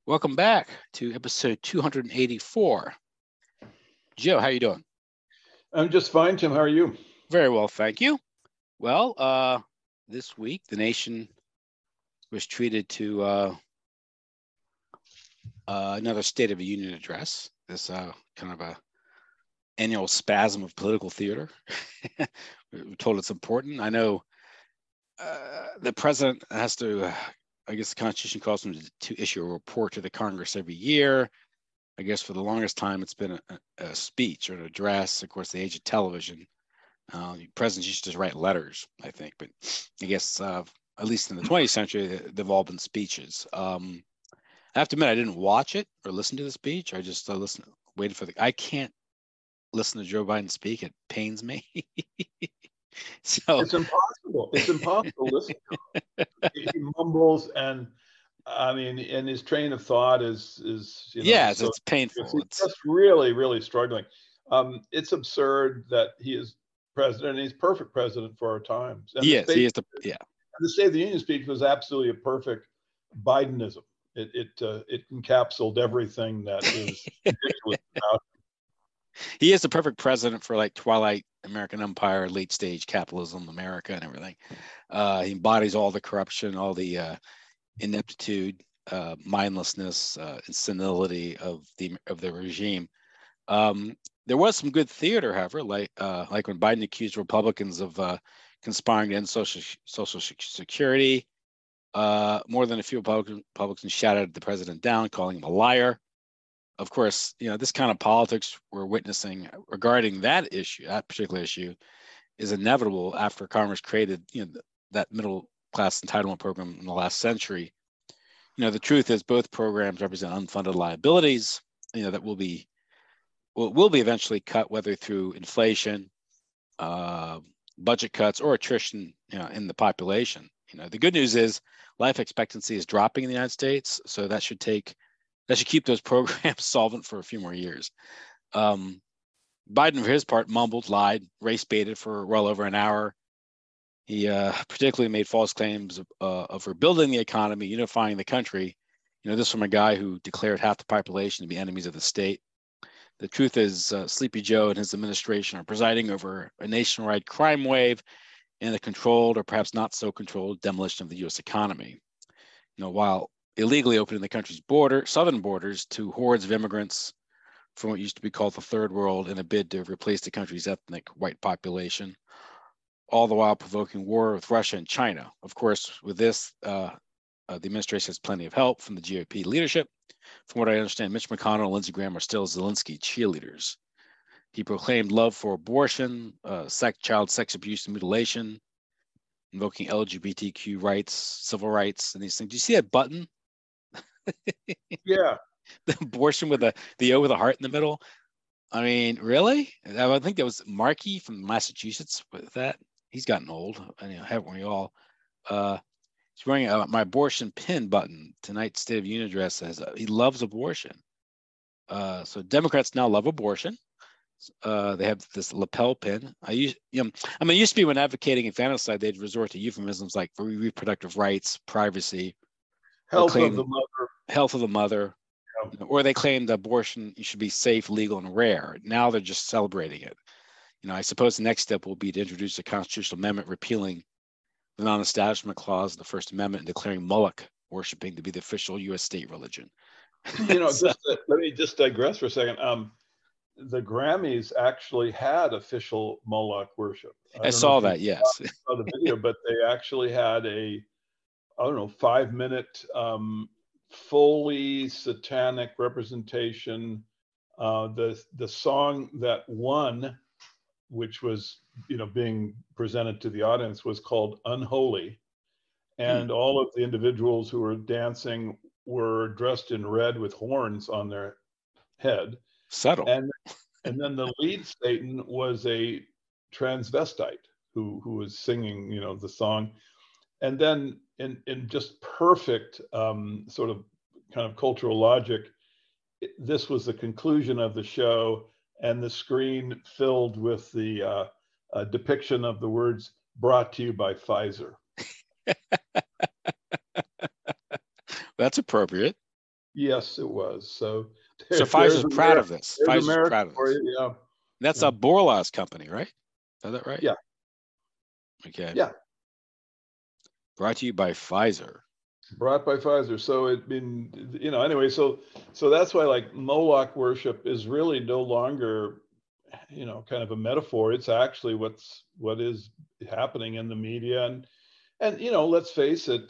Welcome back to episode 284. Joe, how you doing? I'm just fine, Tim. How are you? Very well, thank you. Well, this week the nation was treated to another State of the Union address. This kind of a annual spasm of political theater. We're told it's important. I know the president has to. I guess the Constitution calls him to issue a report to the Congress every year. I guess for the longest time, it's been a speech or an address. Of course, the age of television, presidents used to just write letters, I think. But I guess at least in the 20th century, they've all been speeches. I have to admit, I didn't watch it or listen to the speech. I just waited for I can't listen to Joe Biden speak. It pains me. So it's impossible. It's impossible to listen to him. He mumbles, and I mean, and his train of thought is yes, so it's painful. It's just really struggling. It's absurd that he is president, and he's perfect president for our times. And he is the the State of the Union speech was absolutely a perfect Bidenism. It encapsulated everything that is ridiculous about him. He is the perfect president for like Twilight American Empire, late stage capitalism, America, and everything. He embodies all the corruption, all the ineptitude, mindlessness, and senility of the regime. There was some good theater, however, like when Biden accused Republicans of conspiring to end Social Security. More than a few Republicans shouted the president down, calling him a liar. Of course, this kind of politics we're witnessing regarding that particular issue, is inevitable after Congress created, that middle class entitlement program in the last century. The truth is both programs represent unfunded liabilities, that will be eventually cut, whether through inflation, budget cuts, or attrition, in the population. The good news is life expectancy is dropping in the United States, so that should keep those programs solvent for a few more years. Biden, for his part, mumbled, lied, race baited for well over an hour. He particularly made false claims of rebuilding the economy, unifying the country. This from a guy who declared half the population to be enemies of the state. The truth is, Sleepy Joe and his administration are presiding over a nationwide crime wave and a controlled, or perhaps not so controlled, demolition of the U.S. economy. While illegally opening the country's southern borders to hordes of immigrants from what used to be called the Third World in a bid to replace the country's ethnic white population, all the while provoking war with Russia and China. Of course, with this, the administration has plenty of help from the GOP leadership. From what I understand, Mitch McConnell and Lindsey Graham are still Zelensky cheerleaders. He proclaimed love for abortion, child sex abuse and mutilation, invoking LGBTQ rights, civil rights, and these things. Do you see that button? Yeah. The abortion with the O with a heart in the middle. I mean, really? I think that was Markey from Massachusetts with that. He's gotten old. Haven't we all? He's wearing my abortion pin button. Tonight's State of the Union address says he loves abortion. So Democrats now love abortion. They have this lapel pin. It used to be when advocating infanticide, they'd resort to euphemisms like reproductive rights, privacy, health of the mother, or they claimed abortion should be safe, legal, and rare. Now they're just celebrating it. I suppose the next step will be to introduce a constitutional amendment repealing the non-establishment clause of the First Amendment and declaring Moloch worshiping to be the official U.S. state religion. Let me just digress for a second. The Grammys actually had official Moloch worship. I saw that, yes. Saw the video, but they actually had 5-minute fully satanic representation. The song that won, which was being presented to the audience, was called Unholy, and all of the individuals who were dancing were dressed in red with horns on their head. Subtle. And then the lead Satan was a transvestite who was singing the song. And then in just perfect sort of kind of cultural logic, this was the conclusion of the show, and the screen filled with the depiction of the words "brought to you by Pfizer." That's appropriate. Yes, it was. So So there's Pfizer's proud America. of this. There's Pfizer's America proud of for this. you. Yeah. That's Yeah. a Borlaugh's company, right? Is that right? Yeah. Okay. Yeah. Brought to you by Pfizer. Brought by Pfizer. So it been, anyway, so that's why like Moloch worship is really no longer, kind of a metaphor. It's actually what is happening in the media. And let's face it,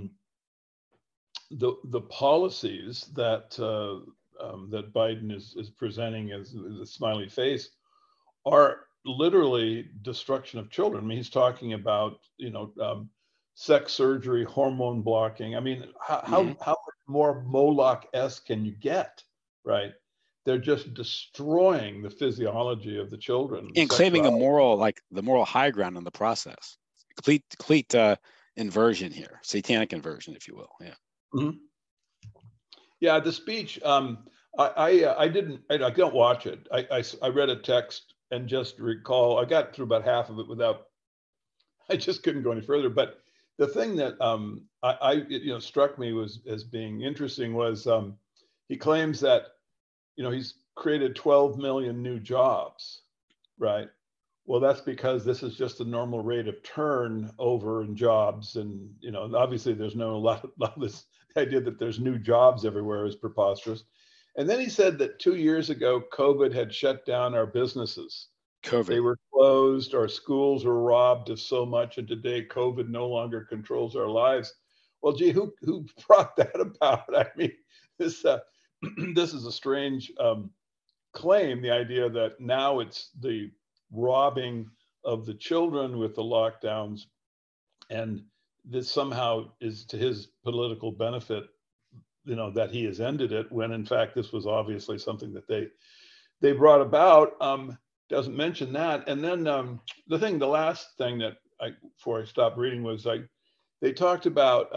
the policies that that Biden is presenting as the smiley face are literally destruction of children. I mean, he's talking about sex surgery, hormone blocking. I mean, how much more Moloch-esque can you get, right? They're just destroying the physiology of the children and claiming a moral, like the moral high ground in the process. Complete inversion here, satanic inversion, if you will. Yeah. Mm-hmm. Yeah, the speech. I don't watch it. I read a text and just recall. I got through about half of it without. I just couldn't go any further. But the thing that struck me as being interesting was he claims that he's created 12 million new jobs, right? Well, that's because this is just the normal rate of turnover in jobs, and obviously there's no a lot of this idea that there's new jobs everywhere is preposterous. And then he said that 2 years ago, COVID had shut down our businesses. They were closed. Our schools were robbed of so much, and today COVID no longer controls our lives. Well, gee, who brought that about? I mean, this this is a strange claim. The idea that now it's the robbing of the children with the lockdowns, and this somehow is to his political benefit, that he has ended it, when in fact this was obviously something that they brought about. Doesn't mention that. And then the last thing that before I stopped reading was he talked about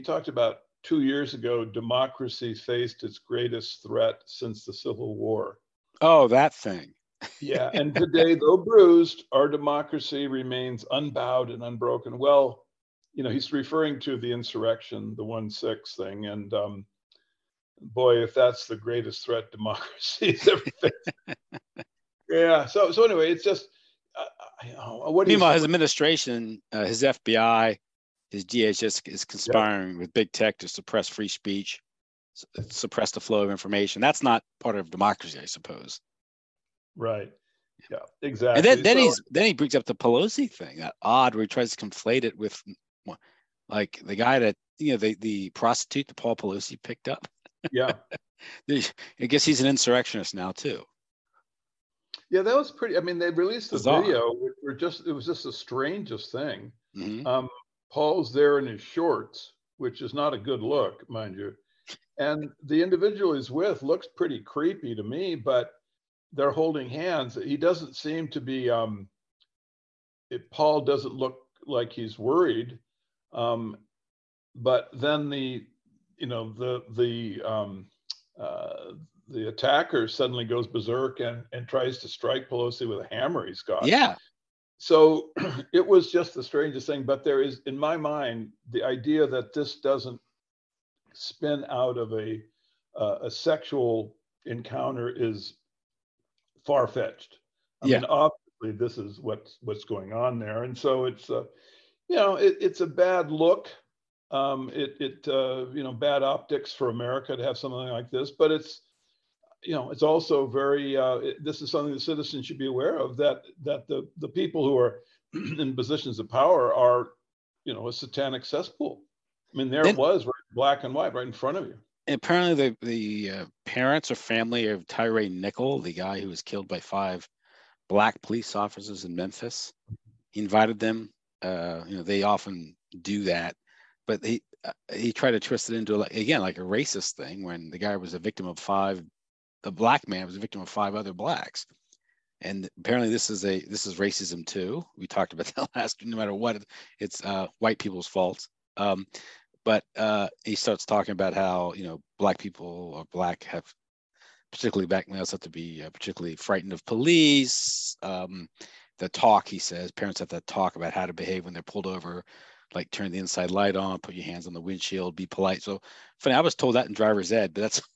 2 years ago, democracy faced its greatest threat since the Civil War. Oh, that thing. Yeah, and today, though bruised, our democracy remains unbowed and unbroken. Well, he's referring to the insurrection, the 1/6 thing, and boy, if that's the greatest threat democracy has ever faced. Yeah. So anyway, it's just meanwhile, his administration, his FBI, his DHS is conspiring with big tech to suppress free speech, suppress the flow of information. That's not part of democracy, I suppose. Right. Yeah, exactly. And then he brings up the Pelosi thing, that odd, where he tries to conflate it with like the guy that the prostitute that Paul Pelosi picked up. Yeah. I guess he's an insurrectionist now too. Yeah, that was pretty. I mean, they released the video. It was just the strangest thing. Mm-hmm. Paul's there in his shorts, which is not a good look, mind you. And the individual he's with looks pretty creepy to me, but they're holding hands. He doesn't seem to be. Paul doesn't look like he's worried. But then the attacker suddenly goes berserk and tries to strike Pelosi with a hammer he's got. Yeah. So it was just the strangest thing. But there is, in my mind, the idea that this doesn't spin out of a sexual encounter is far-fetched. I mean, obviously this is what's going on there, and so it's it's a bad look. Bad optics for America to have something like this, but it's also very. This is something the citizens should be aware of, that the people who are in positions of power are, a satanic cesspool. I mean, it was right, black and white, right in front of you. Apparently, the parents or family of Tyre Nichol, the guy who was killed by 5 black police officers in Memphis, he invited them. They often do that, but he tried to twist it into like a racist thing, when the guy was a victim of the black man was a victim of 5 other blacks, and apparently this is racism too. We talked about that last. No matter what, it's white people's fault. But he starts talking about how black people or black have, particularly black males, have to be particularly frightened of police. The talk, he says, parents have to talk about how to behave when they're pulled over like turn the inside light on, put your hands on the windshield, be polite. So funny, I was told that in driver's ed, but that's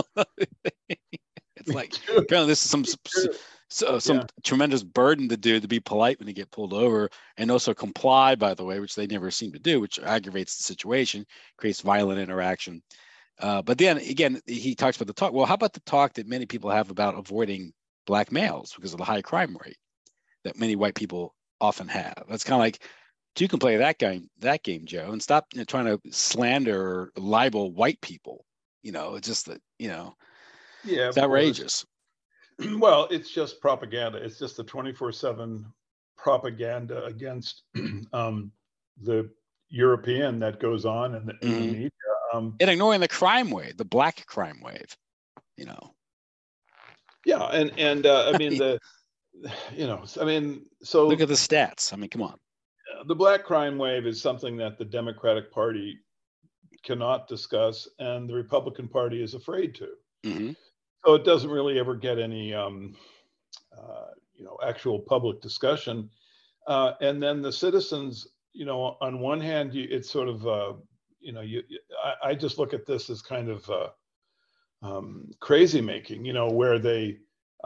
it's like apparently this is some tremendous burden to do, to be polite when you get pulled over, and also comply, by the way, which they never seem to do, which aggravates the situation, creates violent interaction. But then again, he talks about the talk. Well, how about the talk that many people have about avoiding black males because of the high crime rate that many white people often have? That's kind of like, you can play that game, Joe, and stop trying to slander or libel white people. It's just that, it's outrageous. Well, it's just propaganda. It's just the 24/7 propaganda against the European that goes on in the media. And ignoring the crime wave, the black crime wave, Yeah, and I mean so look at the stats. I mean, come on. The black crime wave is something that the Democratic Party cannot discuss, and the Republican Party is afraid to. Mm-hmm. So it doesn't really ever get any, actual public discussion. And then the citizens, on one hand, it's sort of, I just look at this as kind of crazy making, where they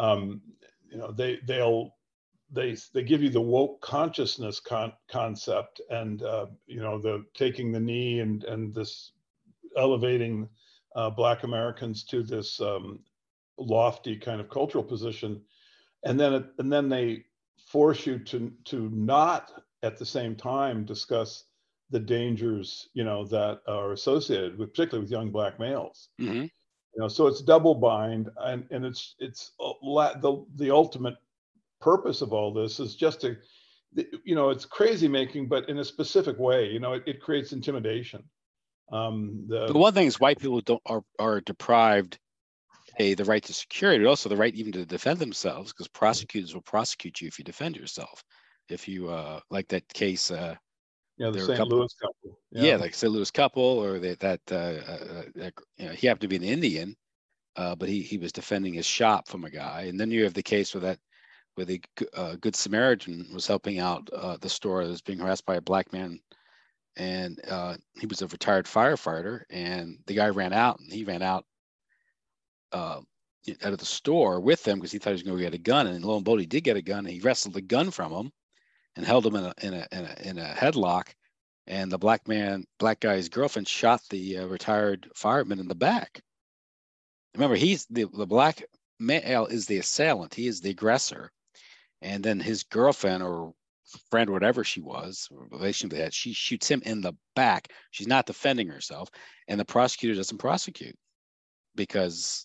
give you the woke consciousness concept, and the taking the knee and this elevating Black Americans to this lofty kind of cultural position, and then they force you to not at the same time discuss the dangers that are associated with, particularly with young Black males. Mm-hmm. So it's double bind, and it's the ultimate purpose of all this is just to, it's crazy making, but in a specific way. It creates intimidation. The one thing is, white people are deprived the right to security, but also the right even to defend themselves, because prosecutors will prosecute you if you defend yourself. If you like that case, the St. Louis couple. Yeah, like St. Louis couple, or that he happened to be an Indian, but he was defending his shop from a guy. And then you have the case where the Good Samaritan was helping out the store that was being harassed by a black man, and he was a retired firefighter, and the guy ran out, and he ran out out of the store with them because he thought he was going to get a gun, and lo and behold, he did get a gun, and he wrestled the gun from him and held him in a headlock, and the black guy's girlfriend shot the retired fireman in the back. Remember, he's the black male is the assailant, he is the aggressor, and then his girlfriend or friend, whatever she was, relation to that, she shoots him in the back. She's not defending herself, and the prosecutor doesn't prosecute because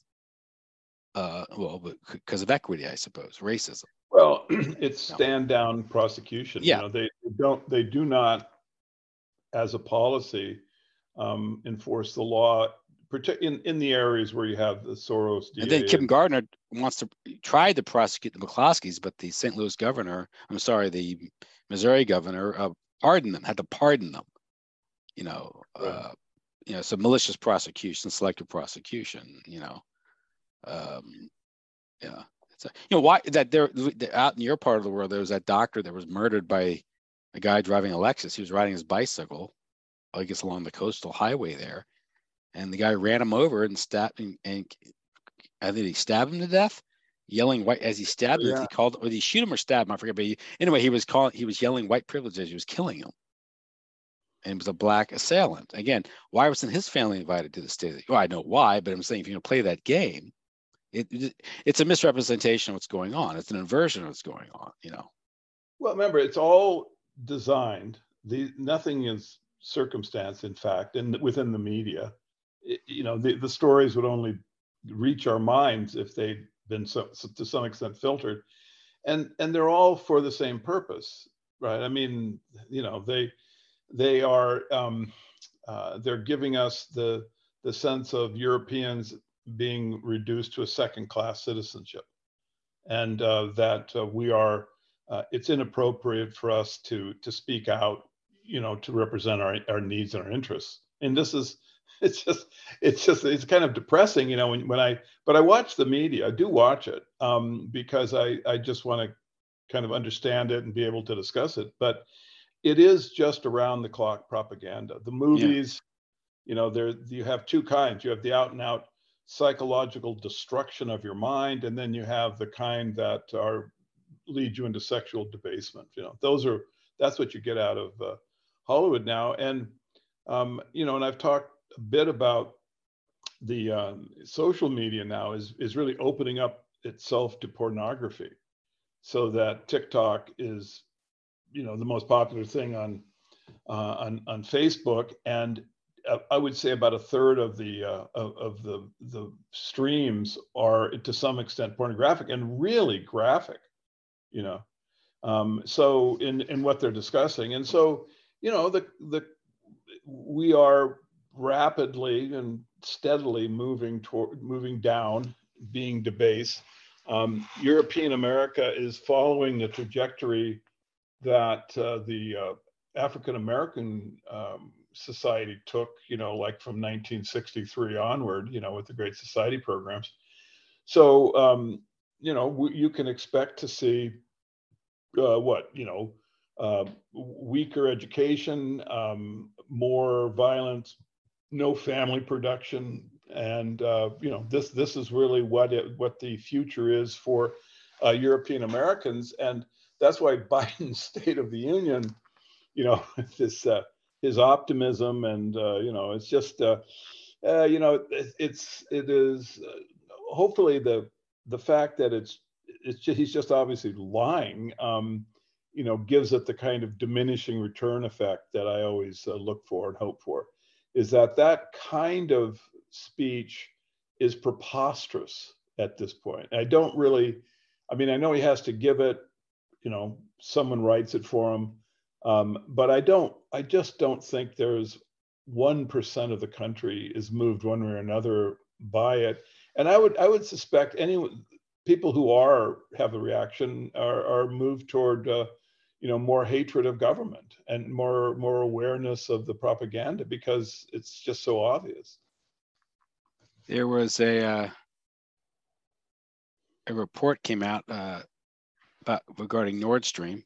because of equity, I suppose, racism. Well, it's stand down prosecution. Yeah. They do not, as a policy, enforce the law, in the areas where you have the Soros DA. And then Kim Gardner tried to prosecute the McCloskeys, but the St. Louis governor, the Missouri governor, had to pardon them. Right. So malicious prosecution, selective prosecution. Why that there out in your part of the world, there was that doctor that was murdered by a guy driving a Lexus. He was riding his bicycle, I guess, along the coastal highway there, and the guy ran him over and stabbed him, and I think he stabbed him to death, yelling white as he stabbed him. He called, or did he shoot him or stab him? I forget. But anyway, he was yelling white privilege as he was killing him. And it was a black assailant. Again, why wasn't his family invited to the state? Well, I know why, but I'm saying if you're going to play that game, it's a misrepresentation of what's going on. It's an inversion of what's going on. Well, remember, it's all designed. Nothing is circumstance, in fact, and within the media. The stories would only reach our minds if they'd been to some extent filtered, and they're all for the same purpose, right? I mean, they are they're giving us the sense of Europeans being reduced to a second-class citizenship, and that we are. It's inappropriate for us to speak out, to represent our needs and our interests. And this is, it's kind of depressing, but I watch the media. I do watch it because I just want to kind of understand it and be able to discuss it. But it is just around the clock propaganda. The movies, you know, there you have two kinds. You have the out and out psychological destruction of your mind, and then you have the kind that are lead you into sexual debasement. You know, that's what you get out of Hollywood now. And you know, and I've talked a bit about the social media now is really opening up itself to pornography, so that TikTok is, you know, the most popular thing on Facebook, and I would say about a third of the streams are to some extent pornographic and really graphic, you know. So in what they're discussing, and so, you know, we are rapidly and steadily moving down, being debased. European America is following the trajectory that the African American society took, you know, like from 1963 onward, you know, with the Great Society programs. So, you know, you can expect to see weaker education, more violence, no family production, and you know, this is really what the future is for European Americans, and that's why Biden's State of the Union, you know, this his optimism, and you know, it's just you know, it is hopefully the fact that it's just, he's just obviously lying, you know, gives it the kind of diminishing return effect that I always look for and hope for, is that kind of speech is preposterous at this point. I don't really, I mean, I know he has to give it, you know, someone writes it for him, but I just don't think there's 1% of the country is moved one way or another by it. And I would suspect people who have a reaction are moved toward you know, more hatred of government and more awareness of the propaganda, because it's just so obvious. There was a report came out regarding Nord Stream.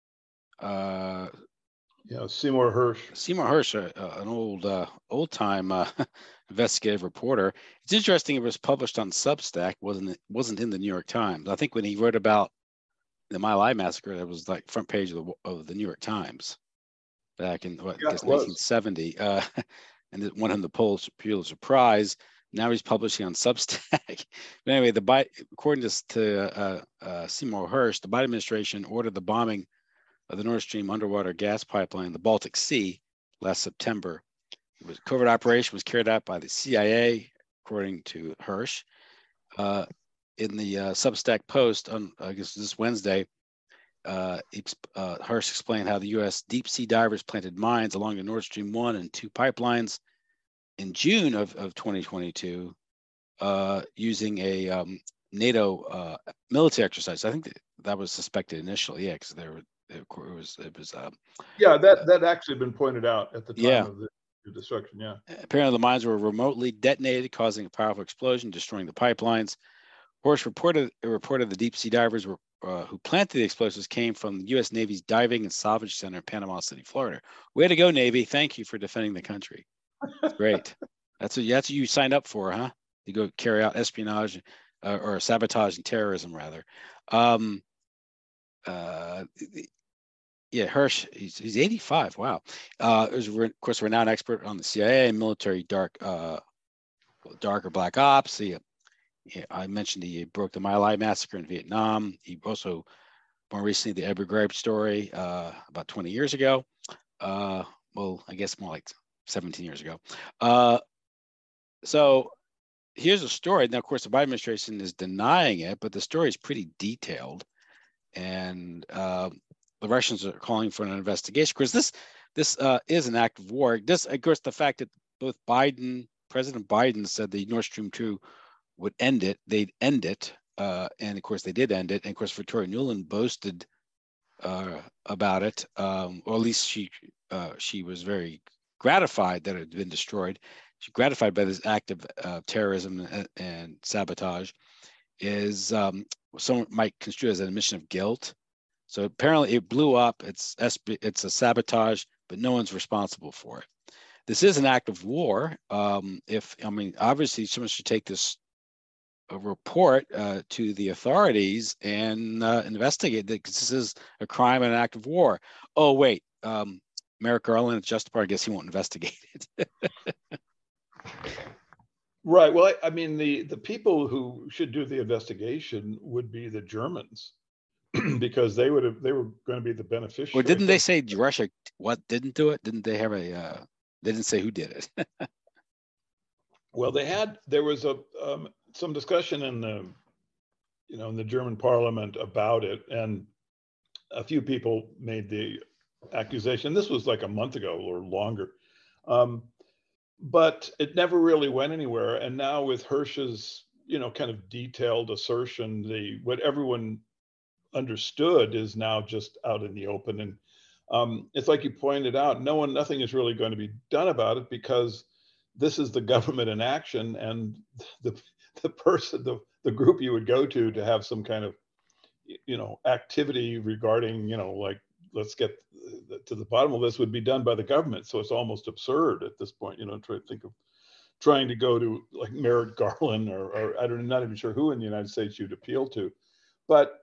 Yeah, Seymour Hersh. Seymour Hersh, an old time investigative reporter. It's interesting. It was published on Substack. wasn't in the New York Times. I think when he wrote about the My Lai massacre, that was like front page of the New York Times back in I guess 1970, and it won him the Pulitzer Prize. Now he's publishing on Substack. But anyway, according to Seymour Hersh, the Biden administration ordered the bombing of the Nord Stream underwater gas pipeline in the Baltic Sea last September. It was a covert operation, was carried out by the CIA, according to Hersh. In the Substack post on, I guess this Wednesday, Hersh explained how the U.S. deep sea divers planted mines along the Nord Stream 1 and 2 pipelines in June of 2022, using a NATO military exercise. I think that was suspected initially, yeah, because it was yeah, that actually been pointed out at the time of the destruction. Yeah, apparently the mines were remotely detonated, causing a powerful explosion, destroying the pipelines. Hersh reported the deep sea divers who planted the explosives came from the U.S. Navy's Diving and Salvage Center in Panama City, Florida. Way to go, Navy! Thank you for defending the country. That's great. That's what you signed up for, huh? To go carry out espionage or sabotage and terrorism, rather. Yeah, Hersh, he's 85. Wow. Is of course a renowned expert on the CIA and military dark or black ops. I mentioned he broke the My Lai massacre in Vietnam. He also, more recently, the Abu Ghraib story about 20 years ago. Well, I guess more like 17 years ago. So here's a story. Now, of course, the Biden administration is denying it, but the story is pretty detailed. And the Russians are calling for an investigation. Of course, this is an act of war. Of course, the fact that both President Biden said the Nord Stream 2 would end it, they'd end it. And of course, they did end it. And of course, Victoria Nuland boasted about it, or at least she was very gratified that it had been destroyed. She's gratified by this act of terrorism and sabotage. Someone might construe as an admission of guilt. So apparently it blew up. It's a sabotage, but no one's responsible for it. This is an act of war. Obviously someone should take this report to the authorities and investigate it, because this is a crime and an act of war. Oh, wait, Merrick Garland, Justice, I guess he won't investigate it. Right. Well, I mean, the people who should do the investigation would be the Germans, because they were going to be the beneficiaries. Well, didn't they say Russia didn't do it? Didn't they have they didn't say who did it? Well, there was some discussion in the German parliament about it, and a few people made the accusation. This was like a month ago or longer. But it never really went anywhere. And now with Hersh's, kind of detailed assertion, what everyone understood is now just out in the open. And it's like you pointed out, nothing is really going to be done about it, because this is the government in action, and the person, the group you would go to have some kind of, activity regarding, like, let's get to the bottom of this, would be done by the government. So it's almost absurd at this point, try to think of trying to go to like Merrick Garland or not even sure who in the United States you'd appeal to. But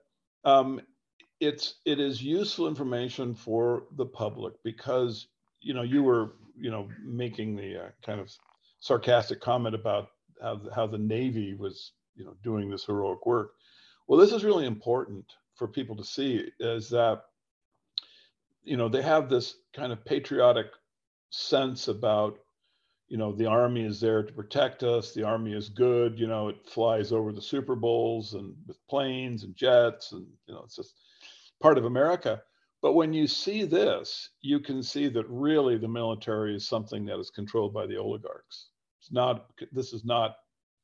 it is useful information for the public, because, you were, making the kind of sarcastic comment about how the Navy was, doing this heroic work. Well, this is really important for people to see, is that, they have this kind of patriotic sense about, the Army is there to protect us. The Army is good. It flies over the Super Bowls and with planes and jets, and, it's just part of America. But when you see this, you can see that really the military is something that is controlled by the oligarchs. This is not,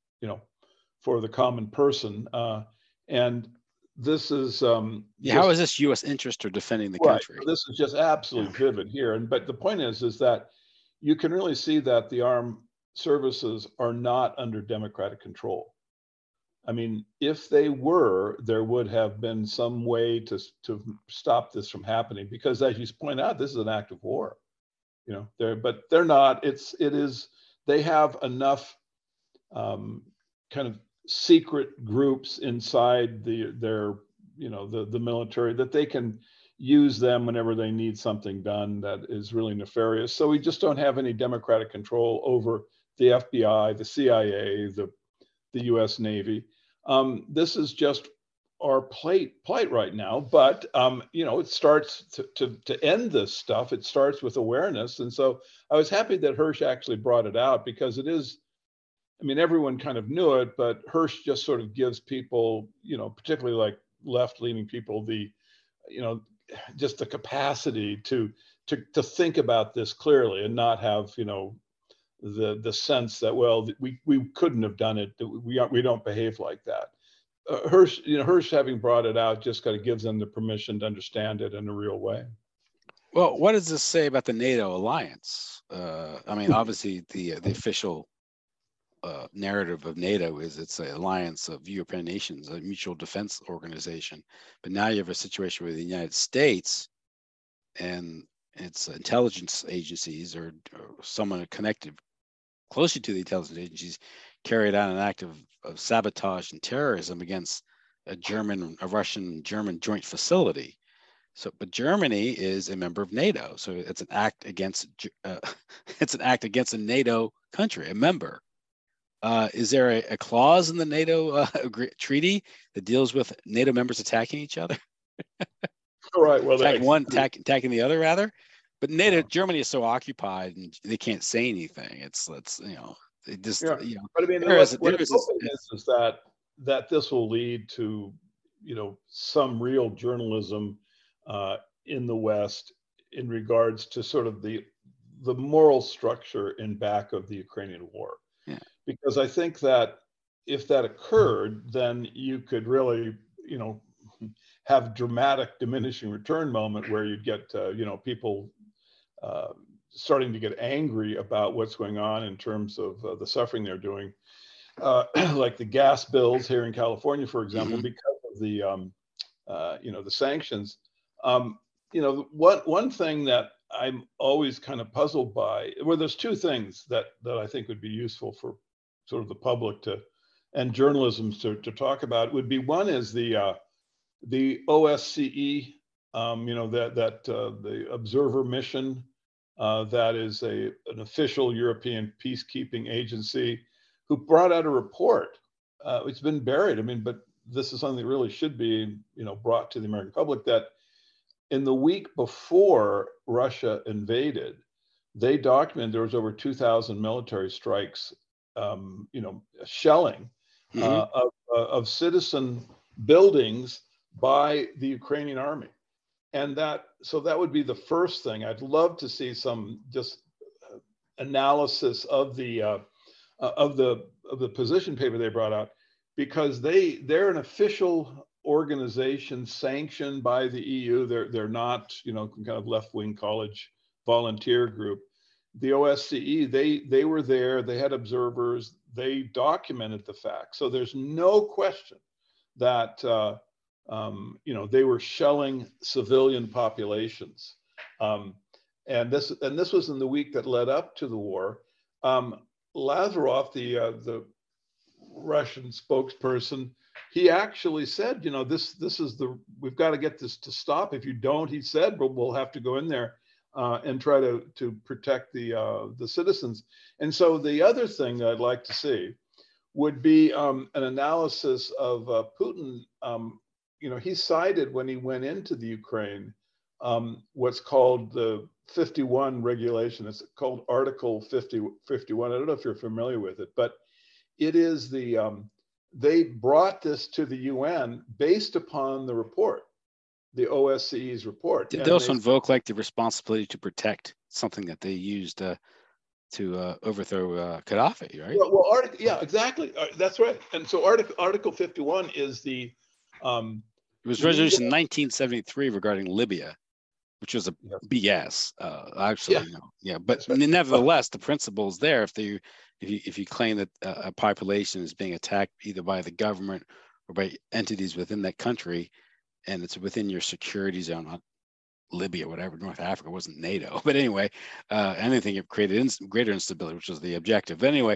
for the common person. And this is how is this U.S. interest or defending the country? Right. This is just absolutely vivid here. But the point is that you can really see that the armed services are not under democratic control. I mean, if they were, there would have been some way to stop this from happening, because, as you point out, this is an act of war. But they're not. They have enough kind of secret groups inside their the military that they can use them whenever they need something done that is really nefarious. So we just don't have any democratic control over the FBI, the CIA, the U.S. Navy. This is just our plight right now. But it starts to end this stuff. It starts with awareness, and so I was happy that Hersh actually brought it out, because it is. I mean, everyone kind of knew it, but Hersh just sort of gives people, particularly like left-leaning people, just the capacity to think about this clearly and not have, the sense that, well, we couldn't have done it. That we don't behave like that. Hersh having brought it out just kind of gives them the permission to understand it in a real way. Well, what does this say about the NATO alliance? Obviously the official narrative of NATO is it's an alliance of European nations, a mutual defense organization. But now you have a situation where the United States and its intelligence agencies or someone connected closely to the intelligence agencies carried out an act of sabotage and terrorism against a Russian-German joint facility. So, but Germany is a member of NATO, so it's an act against a NATO country, a member. Is there a clause in the NATO treaty that deals with NATO members attacking each other? All right. Well, attacking the other, rather. But Germany is so occupied and they can't say anything. It's But I mean, what is that this will lead to, some real journalism in the West in regards to sort of the moral structure in back of the Ukrainian war. Yeah. Because I think that if that occurred, then you could really, have dramatic diminishing return moment where you'd get, people starting to get angry about what's going on in terms of the suffering they're doing, like the gas bills here in California, for example, because of the, the sanctions. One thing that I'm always kind of puzzled by, well, there's two things that I think would be useful for sort of the public and journalism to talk about. Would be, one is the OSCE, the observer mission, that is an official European peacekeeping agency, who brought out a report. It's been buried. I mean, but this is something that really should be, brought to the American public, that in the week before Russia invaded, they documented there was over 2,000 military strikes, shelling of citizen buildings by the Ukrainian army. And so that would be the first thing. I'd love to see some just analysis of the position paper they brought out, because they're an official organization sanctioned by the EU. They're not, kind of left-wing college volunteer group. The OSCE, they were there, they had observers, they documented the facts. So there's no question that they were shelling civilian populations. And this was in the week that led up to the war. Lavrov, the Russian spokesperson, he actually said, we've got to get this to stop. If you don't, he said, we'll have to go in there and try to protect the citizens. And so the other thing that I'd like to see would be an analysis of Putin. He cited, when he went into the Ukraine, what's called the 51 regulation. It's called Article 51. I don't know if you're familiar with it, but it is they brought this to the UN based upon the report, the OSCE's report. Did they also invoke like the responsibility to protect something that they used to overthrow Gaddafi, right? Well, yeah, exactly. That's right. And so Article 51 is the it was resolution 1973 regarding Libya, which was a BS, actually. But right. Nevertheless, the principle is there. If you claim that a population is being attacked either by the government or by entities within that country, and it's within your security zone, not Libya, whatever, North Africa wasn't NATO, but anyway, anything that created greater instability, which was the objective. But anyway,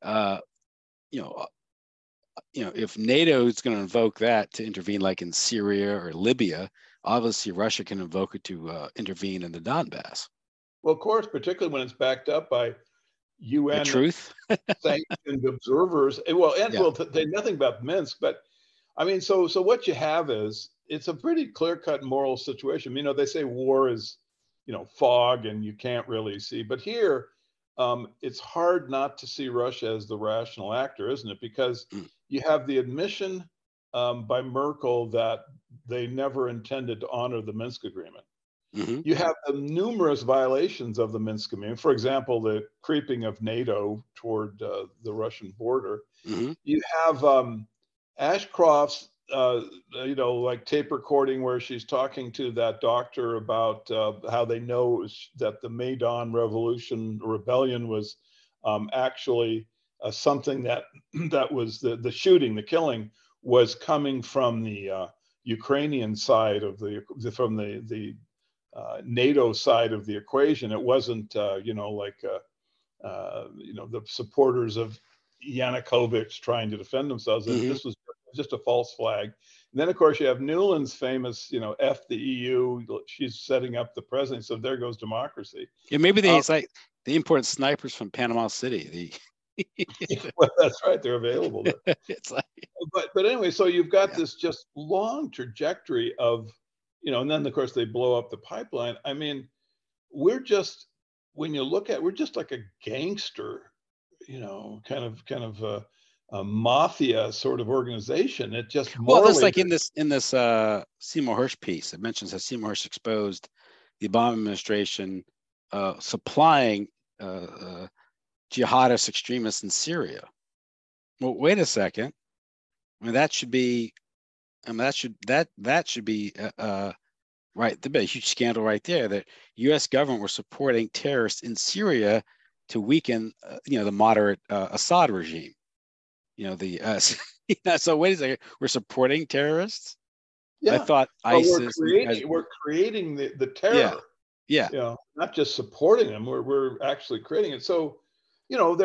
if NATO is going to invoke that to intervene, like in Syria or Libya, obviously Russia can invoke it to intervene in the Donbass. Well, of course, particularly when it's backed up by UN sanctioned observers. Well, they nothing about Minsk, but I mean, so what you have is, it's a pretty clear-cut moral situation. They say war is, fog and you can't really see. But here, it's hard not to see Russia as the rational actor, isn't it? Because you have the admission by Merkel that they never intended to honor the Minsk agreement. Mm-hmm. You have the numerous violations of the Minsk agreement. For example, the creeping of NATO toward the Russian border. Mm-hmm. You have Ashcroft's, like tape recording where she's talking to that doctor about how they know that the Maidan rebellion was actually something that was the shooting, the killing was coming from the Ukrainian side of from the NATO side of the equation. It wasn't, the supporters of Yanukovych trying to defend themselves. Mm-hmm. This was just a false flag. And then, of course, you have Nuland's famous, F the EU. She's setting up the presidency. So there goes democracy. Yeah, maybe it's like they import snipers from Panama City. Well, that's right. They're available. It's like, but anyway, so you've got this just long trajectory of, and then of course they blow up the pipeline. I mean, we're just like a gangster, kind of a mafia sort of organization. It just that's like in this Seymour Hersh piece. It mentions how Seymour Hersh exposed the Obama administration supplying jihadist extremists in Syria. Well, wait a second. I mean, that should be right. There'd be a huge scandal right there that U.S. government were supporting terrorists in Syria to weaken, the moderate Assad regime. So wait a second, we're supporting terrorists? I Yeah. thought Well, ISIS. we're creating the Yeah, terror. yeah. You know, not just supporting them. We're actually creating it. So, you know,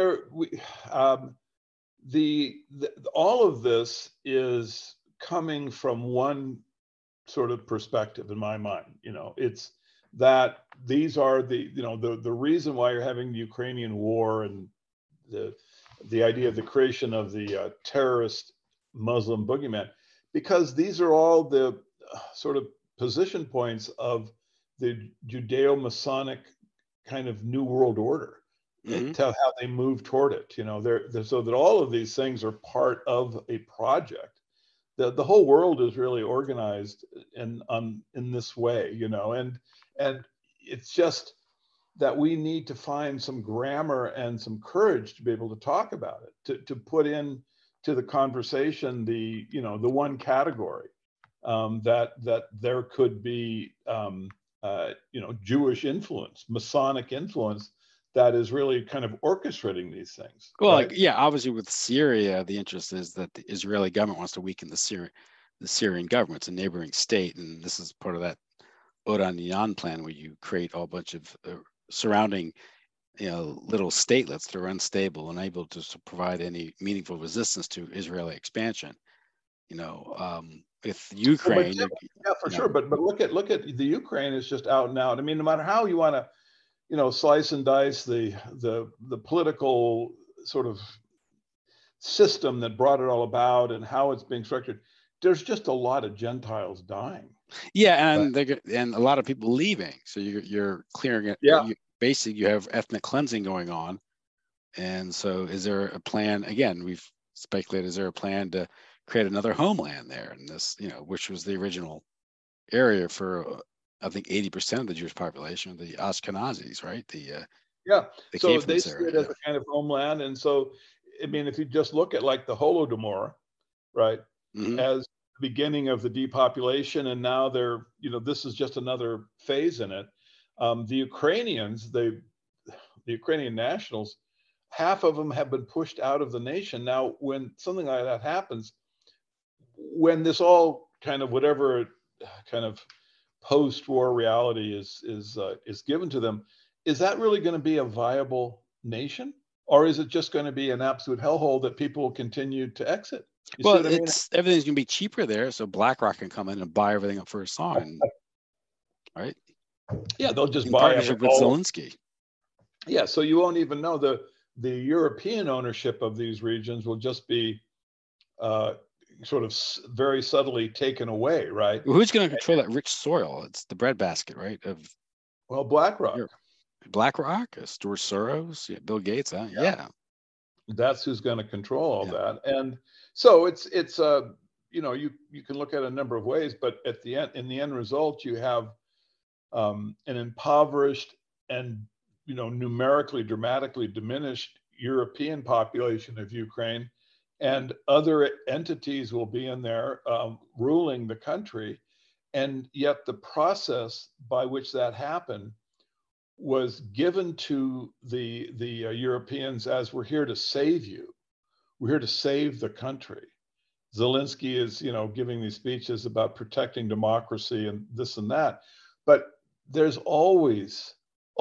all of this is coming from one sort of perspective in my mind. You know, it's that these are the reason why you're having the Ukrainian war and the idea of the creation of the terrorist Muslim boogeyman, because these are all the sort of position points of the Judeo-Masonic kind of New World Order, Hmm. to how they move toward it. You know, they're so that all of these things are part of a project. The whole world is really organized in this way, you know, and it's just that we need to find some grammar and some courage to be able to talk about it, to put in to the conversation the one category, that there could be Jewish influence, Masonic influence that is really kind of orchestrating these things, Well, like, right? yeah, obviously with Syria, the interest is that the Israeli government wants to weaken the Syrian government. It's a neighboring state, and this is part of that Oran plan, where you create a whole bunch of surrounding, little statelets that are unstable, unable to provide any meaningful resistance to Israeli expansion. With Well, but Ukraine, yeah, for sure. But look at the Ukraine is just out and out. I mean, no matter how you want to, slice and dice the political sort of system that brought it all about and how it's being structured, there's just a lot of Gentiles dying. yeah, Right. and a lot of people leaving. So you're clearing it. Yeah. Basically, you have ethnic cleansing going on. And so, is there a plan? Again, we've speculated. Is there a plan to create another homeland there? And this, which was the original area for, I think, 80% of the Jewish population, the Ashkenazis, right? Yeah. They came So from they this see area. it as a kind of homeland. And so, I mean, if you just look at like the Holodomor, right, Mm-hmm. as the beginning of the depopulation, and now this is just another phase in it. The Ukrainians, the Ukrainian nationals, half of them have been pushed out of the nation. Now, when something like that happens, when this all kind of whatever kind of post-war reality is given to them, is that really going to be a viable nation, or is it just going to be an absolute hellhole that people will continue to exit? You see Well, what I mean? everything's gonna be cheaper there, so BlackRock can come in and buy everything up for a song, right? Yeah, they'll just In buy up partnership with all. Zelensky. Yeah, so you won't even know the European ownership of these regions will just be sort of very subtly taken away, right? Well, who's going to control that rich soil? It's the breadbasket, right? Of Well, BlackRock. Europe. BlackRock, George Soros, Bill Gates. Yeah. That's who's going to control all Yeah. that. And so it's you can look at a number of ways, but at the end, in the end result, you have an impoverished and numerically dramatically diminished European population of Ukraine, and other entities will be in there ruling the country, and yet the process by which that happened was given to the Europeans as, we're here to save you, we're here to save the country. Zelensky is giving these speeches about protecting democracy and this and that, but there's always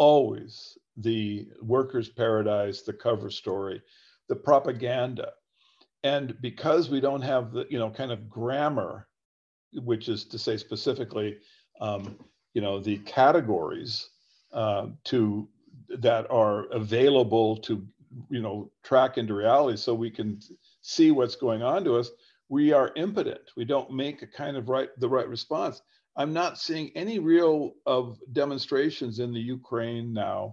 the workers' paradise, the cover story, the propaganda. And because we don't have the kind of grammar, which is to say specifically the categories to that are available to track into reality, so we can see what's going on to us, we are impotent. We don't make a kind of the right response. I'm not seeing any real of demonstrations in the Ukraine now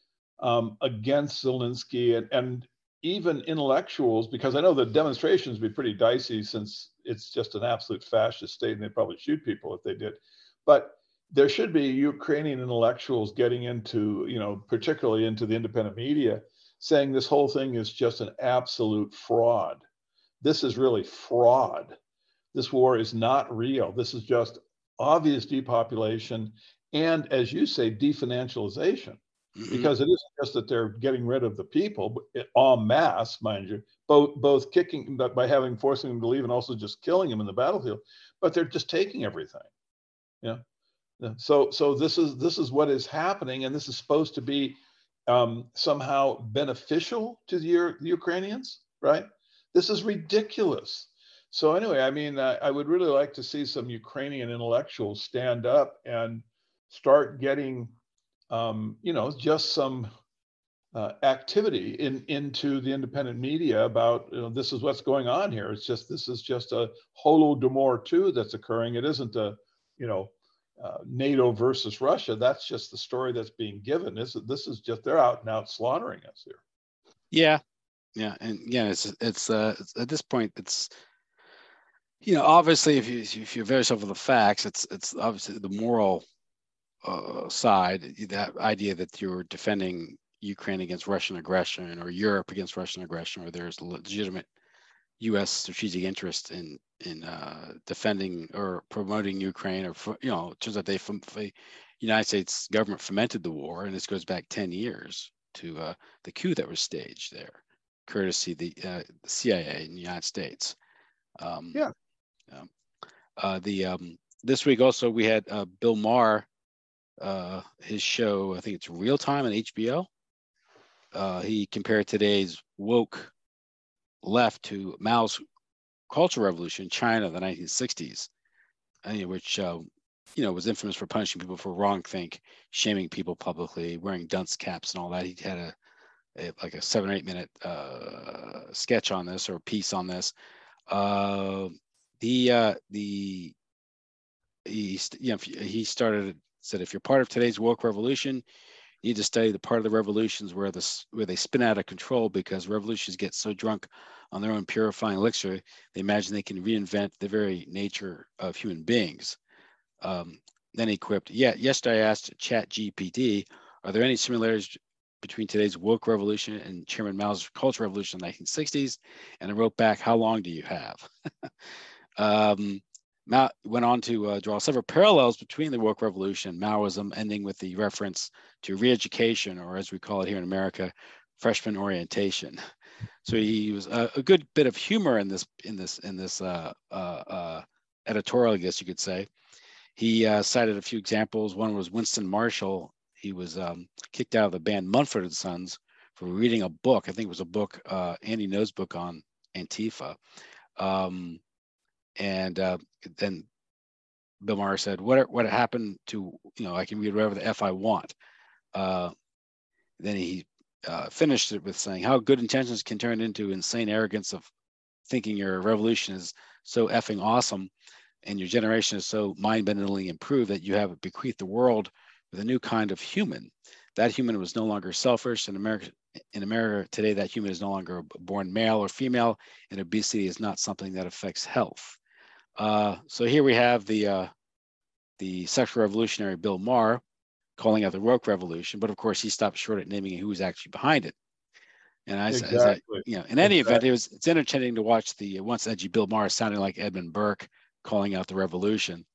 against Zelensky, and even intellectuals, because I know the demonstrations would be pretty dicey since it's just an absolute fascist state and they'd probably shoot people if they did. But there should be Ukrainian intellectuals getting into, particularly into the independent media, saying this whole thing is just an absolute fraud. This is really fraud. This war is not real. This is just obvious depopulation and, as you say, definancialization. because it isn't just that they're getting rid of the people but en masse, mind you, both kicking by forcing them to leave and also just killing them in the battlefield, but they're just taking everything. Yeah. So this is what is happening, and this is supposed to be somehow beneficial to the Ukrainians, right? This is ridiculous. So anyway, I mean, I would really like to see some Ukrainian intellectuals stand up and start getting, just some activity into the independent media about, this is what's going on here. This is just a Holodomor 2 that's occurring. It isn't a, NATO versus Russia. That's just the story that's being given. This is just, they're out and out slaughtering us here. Yeah, and again, it's at this point, it's, obviously, if you verify the facts, it's obviously the moral side, that idea that you're defending Ukraine against Russian aggression, or Europe against Russian aggression, or there's legitimate U.S. strategic interest in defending or promoting Ukraine, or it turns out the United States government fomented the war, and this goes back 10 years to the coup that was staged there, courtesy the CIA in the United States. This week also we had Bill Maher, his show, I think it's Real Time on HBO. He compared today's woke left to Mao's Cultural Revolution in China in the 1960s, which was infamous for punishing people for wrongthink, shaming people publicly, wearing dunce caps and all that. He had like a 7 or 8 minute sketch on this, or piece on this. He said, if you're part of today's woke revolution, you need to study the part of the revolutions where they spin out of control, because revolutions get so drunk on their own purifying elixir, they imagine they can reinvent the very nature of human beings. Then he quipped, yesterday I asked ChatGPT, are there any similarities between today's woke revolution and Chairman Mao's Cultural Revolution in the 1960s? And I wrote back, how long do you have? Mao went on to draw several parallels between the woke revolution and Maoism, ending with the reference to re-education, or as we call it here in America, freshman orientation. So he was a good bit of humor in this editorial, I guess you could say. He cited a few examples. One was Winston Marshall. He was kicked out of the band Mumford and Sons for reading a book. I think it was a book, Andy Ngo's book on Antifa. And then Bill Maher said, what happened to, I can read whatever the F I want. Then he finished it with saying, how good intentions can turn into insane arrogance of thinking your revolution is so effing awesome and your generation is so mind-bendingly improved that you have bequeathed the world with a new kind of human. That human was no longer selfish. In America today, that human is no longer born male or female, and obesity is not something that affects health. So here we have the sexual revolutionary Bill Maher calling out the woke revolution, but of course he stopped short at naming who was actually behind it. And in any event, it's entertaining to watch the once edgy Bill Maher sounding like Edmund Burke calling out the revolution.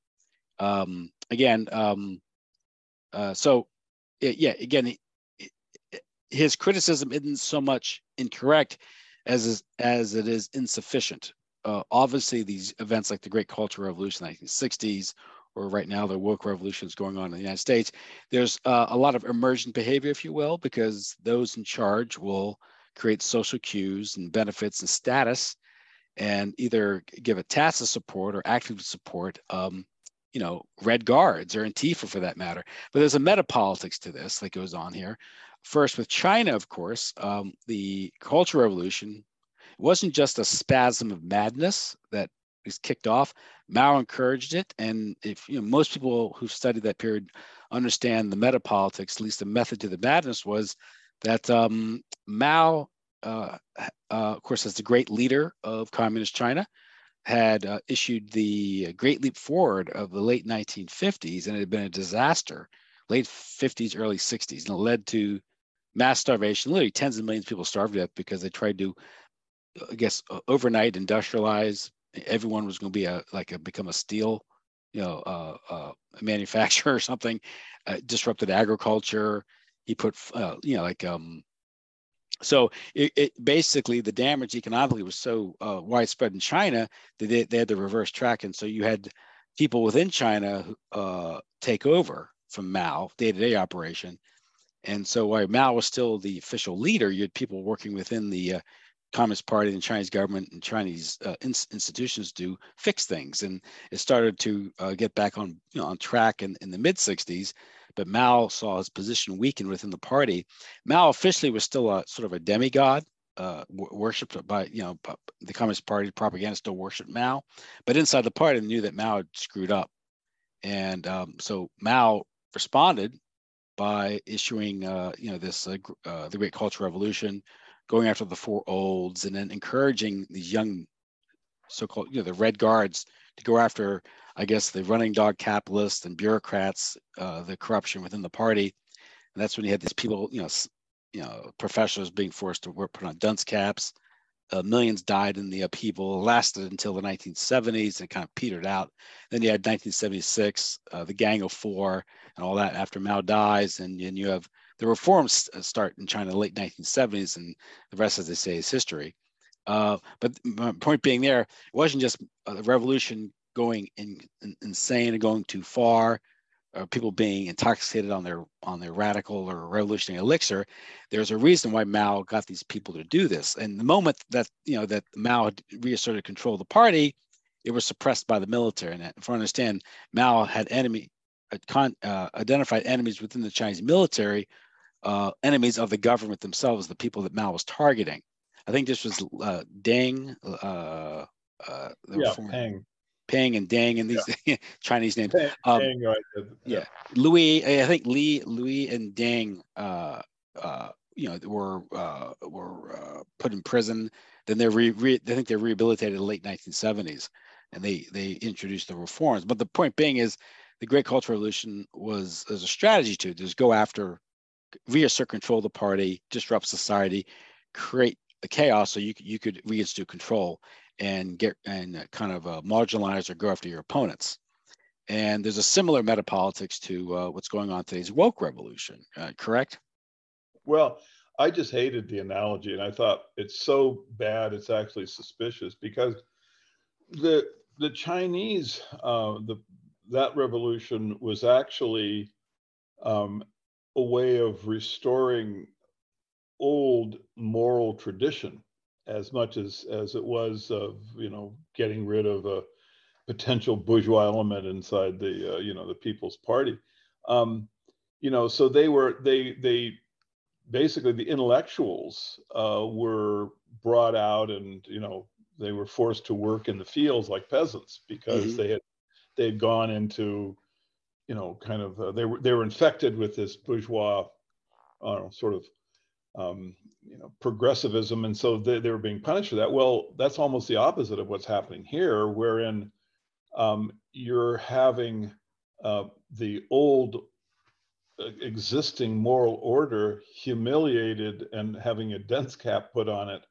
His criticism isn't so much incorrect as it is insufficient. Obviously, these events like the Great Cultural Revolution in the 1960s, or right now the woke revolution is going on in the United States, there's a lot of emergent behavior, if you will, because those in charge will create social cues and benefits and status, and either give a tacit support or active support, Red Guards or Antifa for that matter. But there's a meta politics to this that goes on here. First, with China, of course, the Cultural Revolution wasn't just a spasm of madness that was kicked off. Mao encouraged it, and if most people who studied that period understand the meta politics, at least the method to the madness was that Mao, of course, as the great leader of communist China, had issued the Great Leap Forward of the late 1950s, and it had been a disaster, late 50s, early 60s, and it led to mass starvation. Literally tens of millions of people starved to death because they tried to, overnight industrialize. Everyone was going to be become a steel, manufacturer or something. Disrupted agriculture. he put so it basically, the damage economically was so widespread in China that they had to reverse track, and so you had people within China take over from Mao day-to-day operation. And so while Mao was still the official leader, you had people working within the Communist Party and Chinese government and Chinese institutions to fix things. And it started to get back on on track in the mid 60s. But Mao saw his position weaken within the party. Mao officially was still a sort of a demigod, worshipped by the Communist Party propaganda still worshipped Mao, but inside the party they knew that Mao had screwed up, and so Mao responded by issuing the Great Cultural Revolution, going after the Four Olds, and then encouraging these young so-called the Red Guards to go after, I guess, the running dog capitalists and bureaucrats, the corruption within the party. And that's when you had these people, professionals being forced to put on dunce caps. Millions died in the upheaval. It lasted until the 1970s and kind of petered out. Then you had 1976, the Gang of Four and all that after Mao dies. And you have the reforms start in China in the late 1970s, and the rest, as they say, is history. But my point being there, it wasn't just a revolution going insane and going too far, people being intoxicated on their radical or revolutionary elixir. There's a reason why Mao got these people to do this. And the moment that that Mao had reasserted control of the party, it was suppressed by the military. And if I understand, Mao had identified enemies within the Chinese military, enemies of the government themselves, the people that Mao was targeting. I think this was Deng. Peng and Deng, and these Chinese names. Peng, right. Yeah, Louis. I think Louis and Deng. Were put in prison. Then I think they're rehabilitated in the late 1970s, and they introduced the reforms. But the point being is, the Great Cultural Revolution was a strategy to just go after, reassert control of the party, disrupt society, create a chaos so you could reinstitute control and get kind of marginalize or go after your opponents. And there's a similar metapolitics to what's going on today's woke revolution, correct? Well, I just hated the analogy, and I thought it's so bad it's actually suspicious, because the Chinese, that revolution was actually a way of restoring old moral tradition, as much as it was of getting rid of a potential bourgeois element inside the the People's Party. So they basically, the intellectuals were brought out, and they were forced to work in the fields like peasants, because they had gone into kind of they were infected with this bourgeois sort of progressivism, and so they were being punished for that. Well, that's almost the opposite of what's happening here, wherein you're having the old existing moral order humiliated and having a dense cap put on it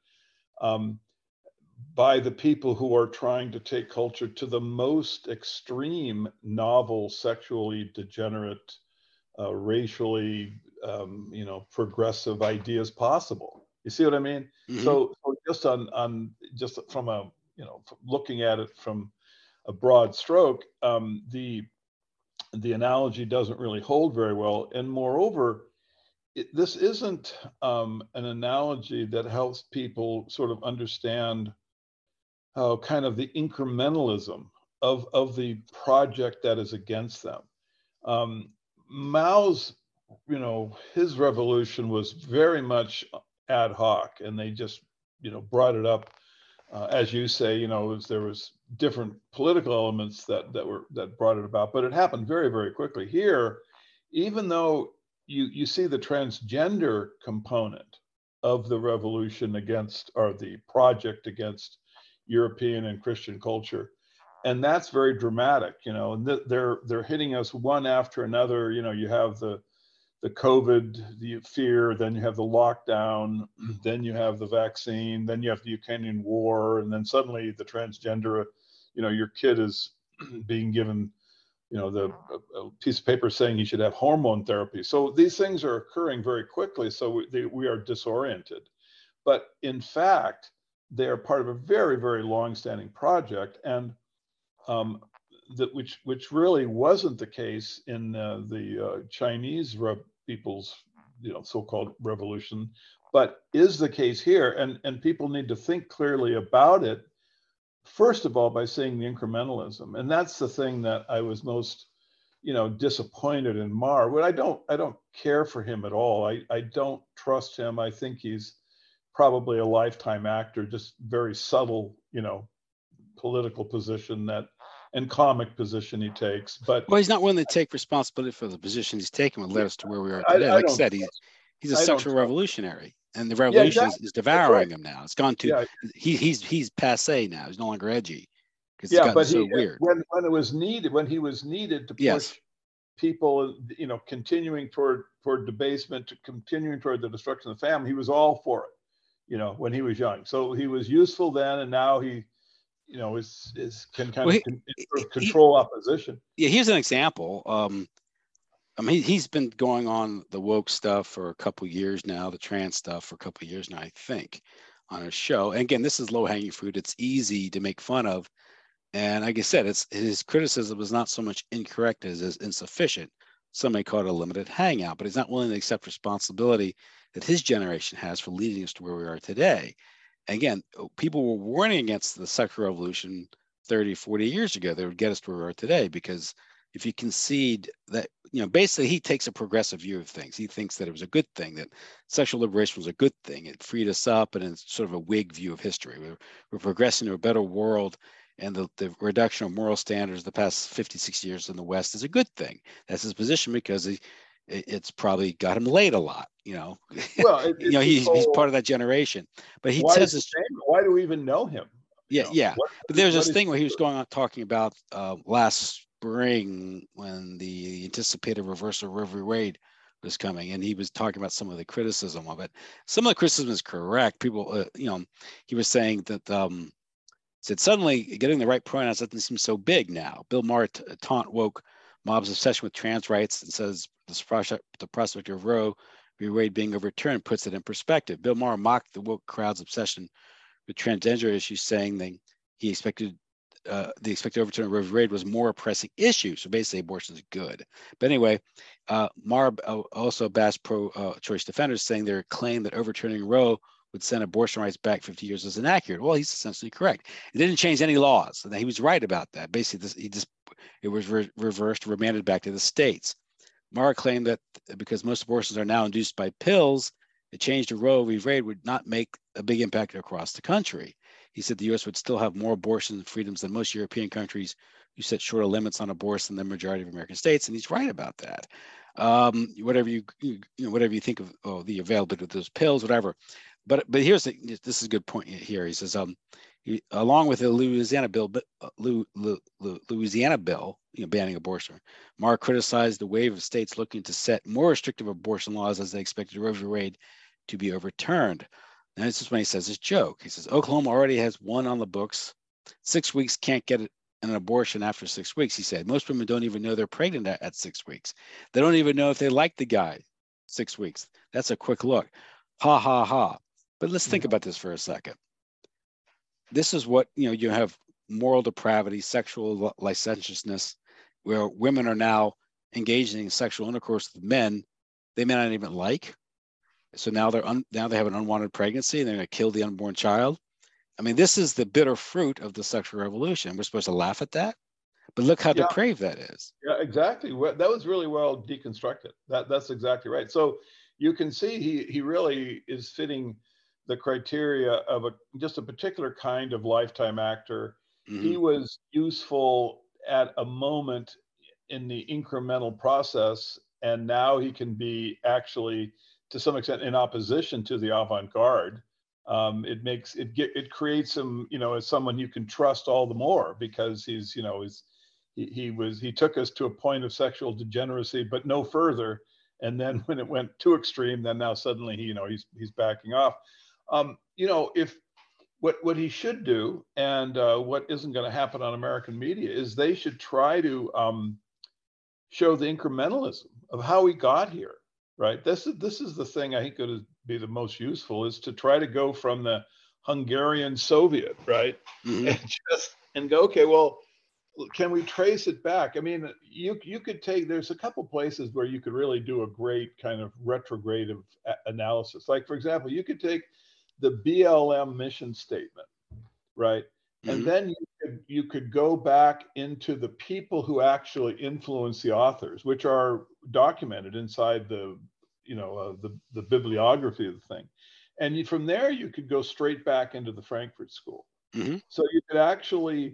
by the people who are trying to take culture to the most extreme, novel, sexually degenerate, racially progressive ideas possible. You see what I mean? So just just from a looking at it from a broad stroke, the analogy doesn't really hold very well. And moreover, this isn't an analogy that helps people sort of understand kind of the incrementalism of the project that is against them. Mao's, his revolution was very much ad hoc, and they just, brought it up, as you say, there was different political elements that brought it about, but it happened very, very quickly. Here, even though you see the transgender component of the revolution against, or the project against, European and Christian culture, and that's very dramatic, and they're hitting us one after another. You have the COVID, the fear, then you have the lockdown, then you have the vaccine, then you have the Ukrainian war, and then suddenly the transgender, your kid is being given a piece of paper saying he should have hormone therapy. So these things are occurring very quickly. So we are disoriented. But in fact, they are part of a very, very long-standing project, and which really wasn't the case in the Chinese people's so-called revolution, but is the case here. And people need to think clearly about it. First of all, by seeing the incrementalism, and that's the thing that I was most, disappointed in Maher. But I don't care for him at all. I don't trust him. I think he's probably a lifetime actor, just very subtle, political position and comic position he takes. But well, he's not willing to take responsibility for the position he's taken, what led us to where we are I today. Like I don't said, trust. he's a I don't sexual trust. revolutionary, and the Yeah, revolution exactly. is That's devouring right. him now. It's gone to Yeah, he's passe now. He's no longer edgy because it's yeah. gotten But so weird. when it was needed, when he was needed to Yes. push people, continuing toward debasement, continuing toward the destruction of the family, he was all for it. When he was young, so he was useful then, and now he, can kind of control opposition. Yeah, here's an example. I mean, he's been going on the woke stuff for a couple of years now, the trans stuff for a couple of years now, I think, on a show. And again, this is low-hanging fruit. It's easy to make fun of. And like I said, his criticism is not so much incorrect as is insufficient. Some may call it a limited hangout, but he's not willing to accept responsibility that his generation has for leading us to where we are today. Again, people were warning against the sexual revolution 30, 40 years ago. They would get us to where we are today, because if you concede that, basically he takes a progressive view of things. He thinks that it was a good thing, that sexual liberation was a good thing. It freed us up, and it's sort of a Whig view of history. We're progressing to a better world, and the reduction of moral standards the past 50, 60 years in the West is a good thing. That's his position, because it's probably got him laid a lot, Well, he's part of that generation. But he says this. Why do we even know him? Yeah. But there's this thing where he was going on talking about last spring, when the anticipated reversal of Roe v. Wade was coming, and he was talking about some of the criticism of it. Some of the criticism is correct. People, he was saying that said suddenly getting the right pronouns doesn't seem so big now. Bill Maher taunt woke mob's obsession with trans rights, and says the prospect of Roe v. Wade being overturned puts it in perspective. Bill Maher mocked the woke crowd's obsession with transgender issues, saying that he expected the expected overturn of Roe v. Wade was more a pressing issue. So basically, abortion is good. But anyway, Maher also bashed pro-choice defenders, saying their claim that overturning Roe would send abortion rights back 50 years is inaccurate. Well, he's essentially correct. It didn't change any laws, and he was right about that. Basically, it was reversed, remanded back to the states. Maher claimed that because most abortions are now induced by pills, a change to Roe v. Wade would not make a big impact across the country. He said the U.S. would still have more abortion freedoms than most European countries who set shorter limits on abortion than the majority of American states, and he's right about that. Whatever you think of the availability of those pills, whatever. But this is a good point here. He says, along with the Louisiana bill, banning abortion, Maher criticized the wave of states looking to set more restrictive abortion laws as they expected Roe v. Wade to be overturned. And this is when he says his joke. He says, Oklahoma already has one on the books. 6 weeks can't get an abortion after 6 weeks, he said. Most women don't even know they're pregnant at 6 weeks. They don't even know if they like the guy 6 weeks. That's a quick look. Ha, ha, ha. But let's think about this for a second. This is what, you have moral depravity, sexual licentiousness, where women are now engaging in sexual intercourse with men they may not even like. So now they have an unwanted pregnancy, and they're going to kill the unborn child. I mean, this is the bitter fruit of the sexual revolution. We're supposed to laugh at that, but look how depraved that is. Yeah, exactly. That was really well deconstructed. That's exactly right. So you can see he really is fitting the criteria of just a particular kind of lifetime actor. Mm-hmm. He was useful at a moment in the incremental process, and now he can be actually, to some extent, in opposition to the avant-garde. It creates him, as someone you can trust all the more, because he took us to a point of sexual degeneracy, but no further. And then when it went too extreme, then now suddenly he's backing off. If what he should do, and what isn't going to happen on American media, is they should try to show the incrementalism of how we got here, right? This is the thing I think would be the most useful, is to try to go from the Hungarian Soviet, right? And go, okay, well, can we trace it back? I mean, you could take, there's a couple places where you could really do a great kind of retrograde analysis. Like, for example, you could take the BLM mission statement, right? And then you could go back into the people who actually influence the authors, which are documented inside the, the bibliography of the thing. And from there, you could go straight back into the Frankfurt School. So you could actually,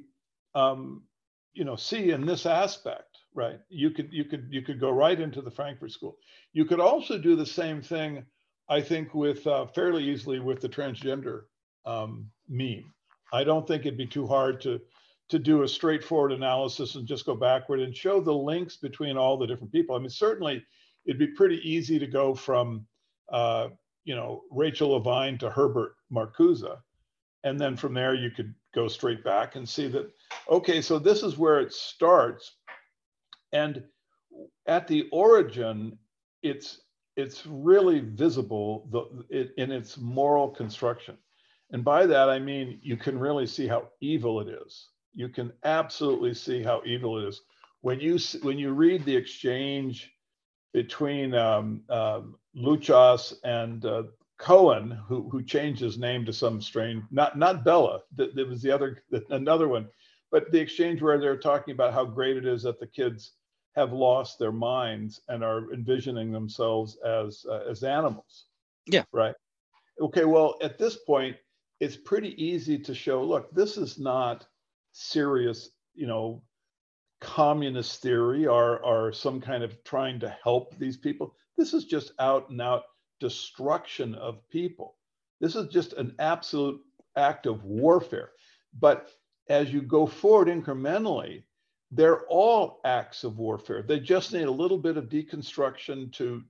see in this aspect, right? You could go right into the Frankfurt School. You could also do the same thing, I think, with fairly easily with the transgender meme. I don't think it'd be too hard to do a straightforward analysis and just go backward and show the links between all the different people. I mean, certainly it'd be pretty easy to go from, Rachel Levine to Herbert Marcuse. And then from there, you could go straight back and see that, okay, so this is where it starts. And at the origin, it's really visible in its moral construction. And by that, I mean, you can really see how evil it is. You can absolutely see how evil it is. When you read the exchange between Luchas and Cohen, who changed his name to some strange, not Bella, there was another one, but the exchange where they're talking about how great it is that the kids have lost their minds and are envisioning themselves as animals. Yeah. Right. Okay. Well, at this point, it's pretty easy to show, look, this is not serious, communist theory or some kind of trying to help these people. This is just out and out destruction of people. This is just an absolute act of warfare. But as you go forward incrementally, they're all acts of warfare. They just need a little bit of deconstruction to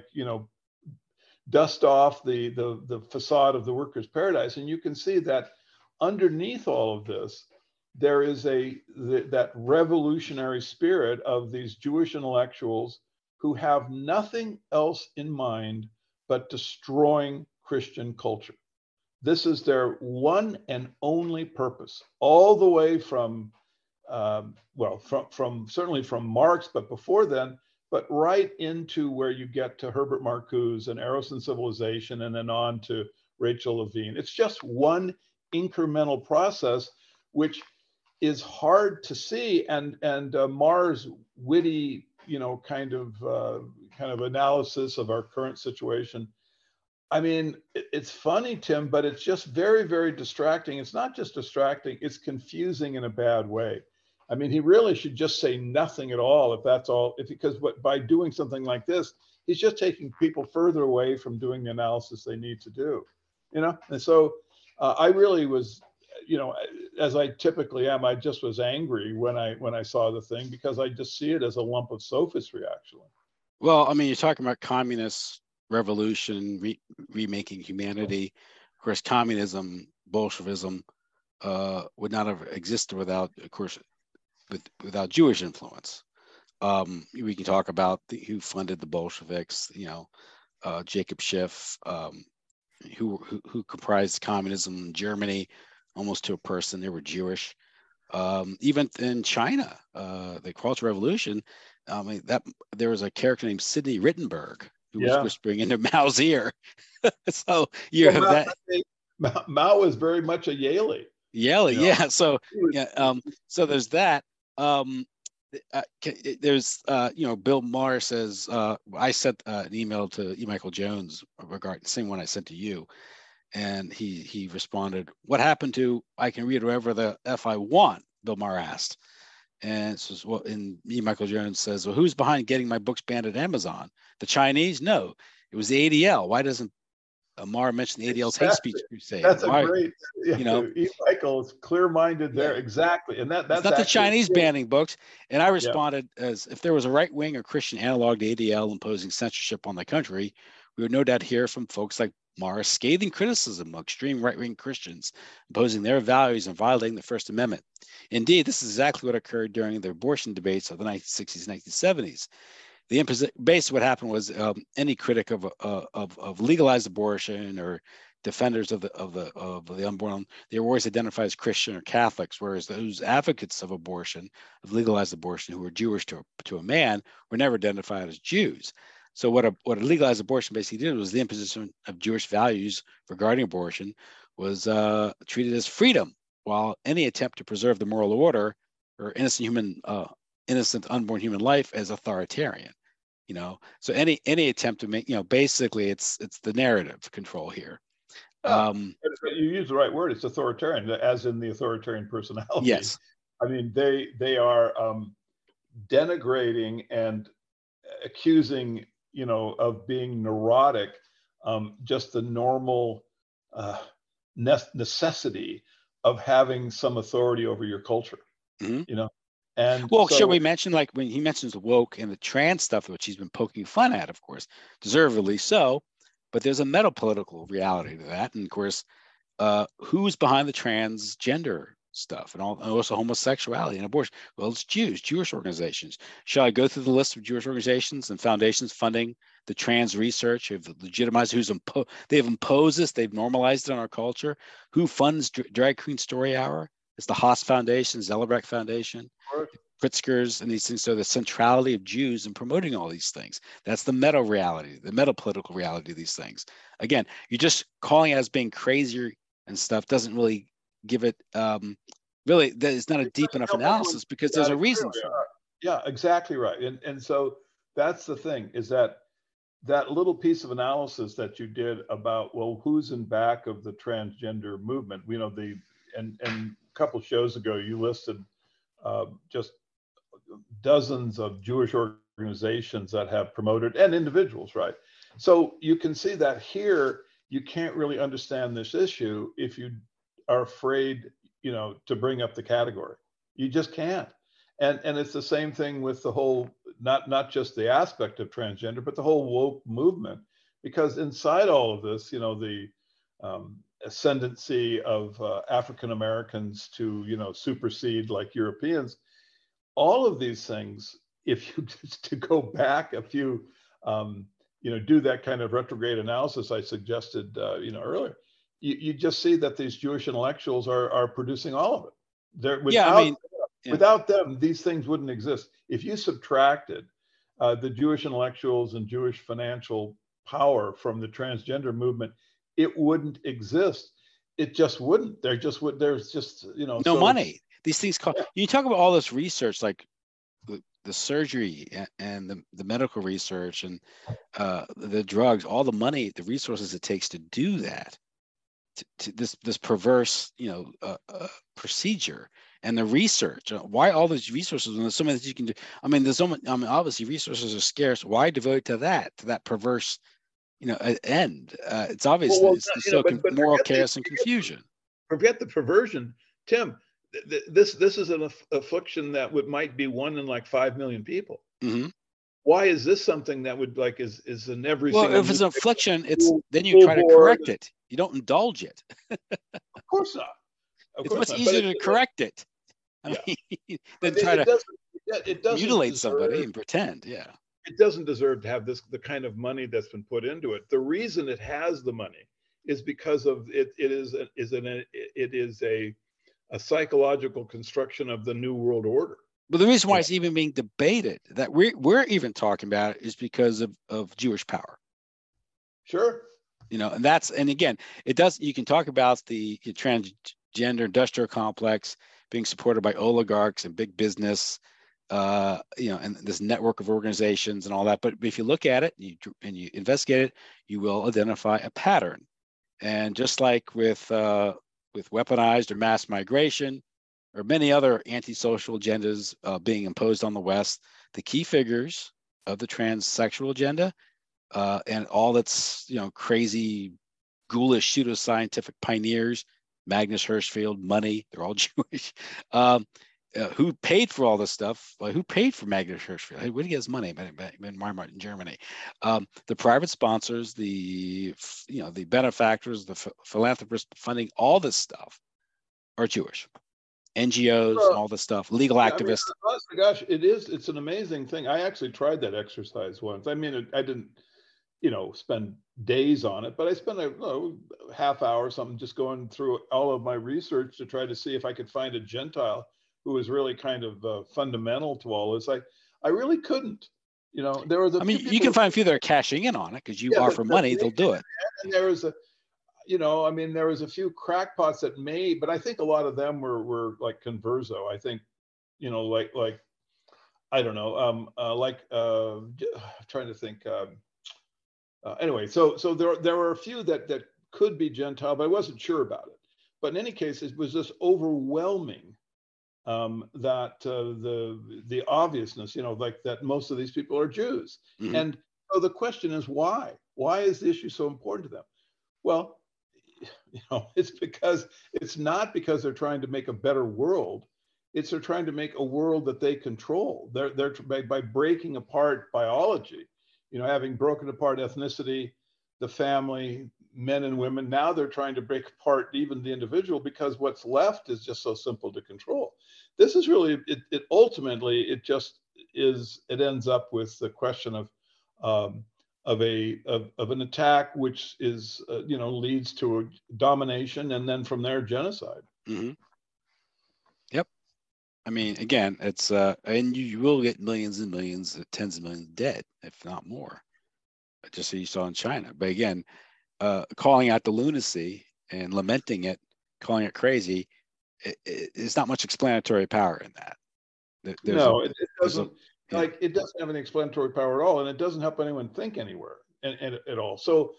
dust off the facade of the workers' paradise. And you can see that underneath all of this, there is that revolutionary spirit of these Jewish intellectuals who have nothing else in mind but destroying Christian culture. This is their one and only purpose, all the way from certainly from Marx, but before then, but right into where you get to Herbert Marcuse and Eros and Civilization, and then on to Rachel Levine. It's just one incremental process, which is hard to see. And Marr's witty, kind of analysis of our current situation. I mean, it's funny, Tim, but it's just very, very distracting. It's not just distracting, it's confusing in a bad way. I mean, he really should just say nothing at all, if that's all, because by doing something like this, he's just taking people further away from doing the analysis they need to do, And so I really was, as I typically am, I just was angry when I saw the thing, because I just see it as a lump of sophistry, actually. Well, I mean, you're talking about communist revolution, remaking humanity. Of course, communism, Bolshevism would not have existed without, of course, without Jewish influence. We can talk about who funded the Bolsheviks, Jacob Schiff, who comprised communism in Germany almost to a person. They were Jewish. Even in China, the Cultural Revolution, there was a character named Sidney Rittenberg who was whispering into Mao's ear. So have that. Mao was very much a Yaley. Yeah. So so there's that. There's Bill Maher says, I sent an email to E. Michael Jones regarding the same one I sent to you, and he responded, "What happened to I can read whatever the F I want?" Bill Maher asked, and says, "Well," and E. Michael Jones says, "Well, who's behind getting my books banned at Amazon? The Chinese? No, it was the ADL. Why doesn't Maher mention the ADL's hate speech crusade?" That's great, E. Michael is clear-minded there, exactly, and that's not the Chinese banning books. And I responded as, if there was a right-wing or Christian analog to ADL imposing censorship on the country, we would no doubt hear from folks like Morris scathing criticism of extreme right-wing Christians, imposing their values and violating the First Amendment. Indeed, this is exactly what occurred during the abortion debates of the 1960s and 1970s. Basically, what happened was any critic of legalized abortion or defenders of the unborn, they were always identified as Christian or Catholics, whereas those advocates of abortion, of legalized abortion, who were Jewish to a man, were never identified as Jews. So what a legalized abortion basically did was the imposition of Jewish values regarding abortion was treated as freedom, while any attempt to preserve the moral order or innocent unborn human life as authoritarian. So any attempt to make, basically it's the narrative control here. You use the right word. It's authoritarian, as in the authoritarian personality. Yes. I mean, they are denigrating and accusing, of being neurotic, just the normal necessity of having some authority over your culture. Mm-hmm. And should we mention, like when he mentions the woke and the trans stuff, which he's been poking fun at, of course, deservedly so, but there's a metapolitical reality to that. And of course, who's behind the transgender stuff and also homosexuality and abortion? Well, it's Jewish organizations. Shall I go through the list of Jewish organizations and foundations funding the trans research? Have legitimized they've imposed this, they've normalized it in our culture. Who funds Drag Queen Story Hour? It's the Haas Foundation, Zellerbrecht Foundation, Pritzker's, and these things. So the centrality of Jews in promoting all these things. That's the meta reality, the meta-political reality of these things. Again, you're just calling it as being crazier and stuff doesn't really give it, really, it's not a deep enough analysis because there's a reason for it. Yeah, exactly right. And so that's the thing, is that little piece of analysis that you did about, well, who's in back of the transgender movement, and a couple of shows ago, you listed just dozens of Jewish organizations that have promoted, and individuals, right? So you can see that here, you can't really understand this issue if you are afraid, to bring up the category. You just can't. And it's the same thing with the whole, not just the aspect of transgender, but the whole woke movement, because inside all of this, the ascendancy of African Americans to, supersede like Europeans, all of these things, if you just to go back a few, do that kind of retrograde analysis I suggested, earlier, you just see that these Jewish intellectuals are producing all of it. Without them, these things wouldn't exist. If you subtracted the Jewish intellectuals and Jewish financial power from the transgender movement, it wouldn't exist. It just wouldn't. There's just, no money. These things you talk about all this research, like the surgery and the medical research and the drugs, all the money, the resources it takes to do that, to this perverse, procedure, and the research. Why all these resources when there's so many that you can do? I mean, obviously resources are scarce. Why devote to that perverse, end? It's obvious that moral chaos and confusion. Forget the perversion, Tim. This is an affliction that might be 1 in like 5 million people. Mm-hmm. Why is this something that would is in every? Well, if it's an affliction, then you try to correct it. You don't indulge it. Of course not. It's much easier to correct it. I mean, than try to mutilate somebody and pretend. Yeah. It doesn't deserve to have the kind of money that's been put into it. The reason it has the money is because of it. It is a psychological construction of the New World Order. But the reason why it's even being debated, that we're even talking about it, is because of Jewish power. Sure. And again, you can talk about the transgender industrial complex being supported by oligarchs and big business, and this network of organizations and all that. But if you look at it and you investigate it, you will identify a pattern. And just like with weaponized or mass migration or many other antisocial agendas being imposed on the West, the key figures of the transsexual agenda and all its crazy, ghoulish pseudoscientific pioneers, Magnus Hirschfeld, money, they're all Jewish. who paid for all this stuff? Like, who paid for Magnus Hirschfeld? Where did he get his money? In Weimar, in Germany. The private sponsors, the benefactors, the philanthropists funding all this stuff are Jewish. NGOs and all this stuff, legal activists. I mean, honestly, gosh, it's an amazing thing. I actually tried that exercise once. I mean, I didn't, spend days on it, but I spent a half hour or something just going through all of my research to try to see if I could find a Gentile who was really kind of fundamental to all this. I really couldn't. There was you can find a few that are cashing in on it because you offer money, they'll do it. And there was there was a few crackpots that may, but I think a lot of them were like converso. I think, like I don't know, I'm trying to think. Anyway, so there were a few that could be Gentile, but I wasn't sure about it. But in any case, it was just overwhelming that the obviousness, like that most of these people are Jews. Mm-hmm. And so the question is why? Why is the issue so important to them? Well, it's not because they're trying to make a better world. They're trying to make a world that they control. They're by breaking apart biology, having broken apart ethnicity, the family, men and women. Now they're trying to break apart even the individual because what's left is just so simple to control. This is really it. Ultimately, it ends up with the question of an attack, which is leads to a domination, and then from there genocide. Mm-hmm. Yep. I mean, again, it's and you will get millions and millions, tens of millions dead, if not more, just so you saw in China. But again, calling out the lunacy and lamenting it, calling it crazy, it's not much explanatory power in that. It doesn't. It doesn't have any explanatory power at all, and it doesn't help anyone think anywhere and at all. So,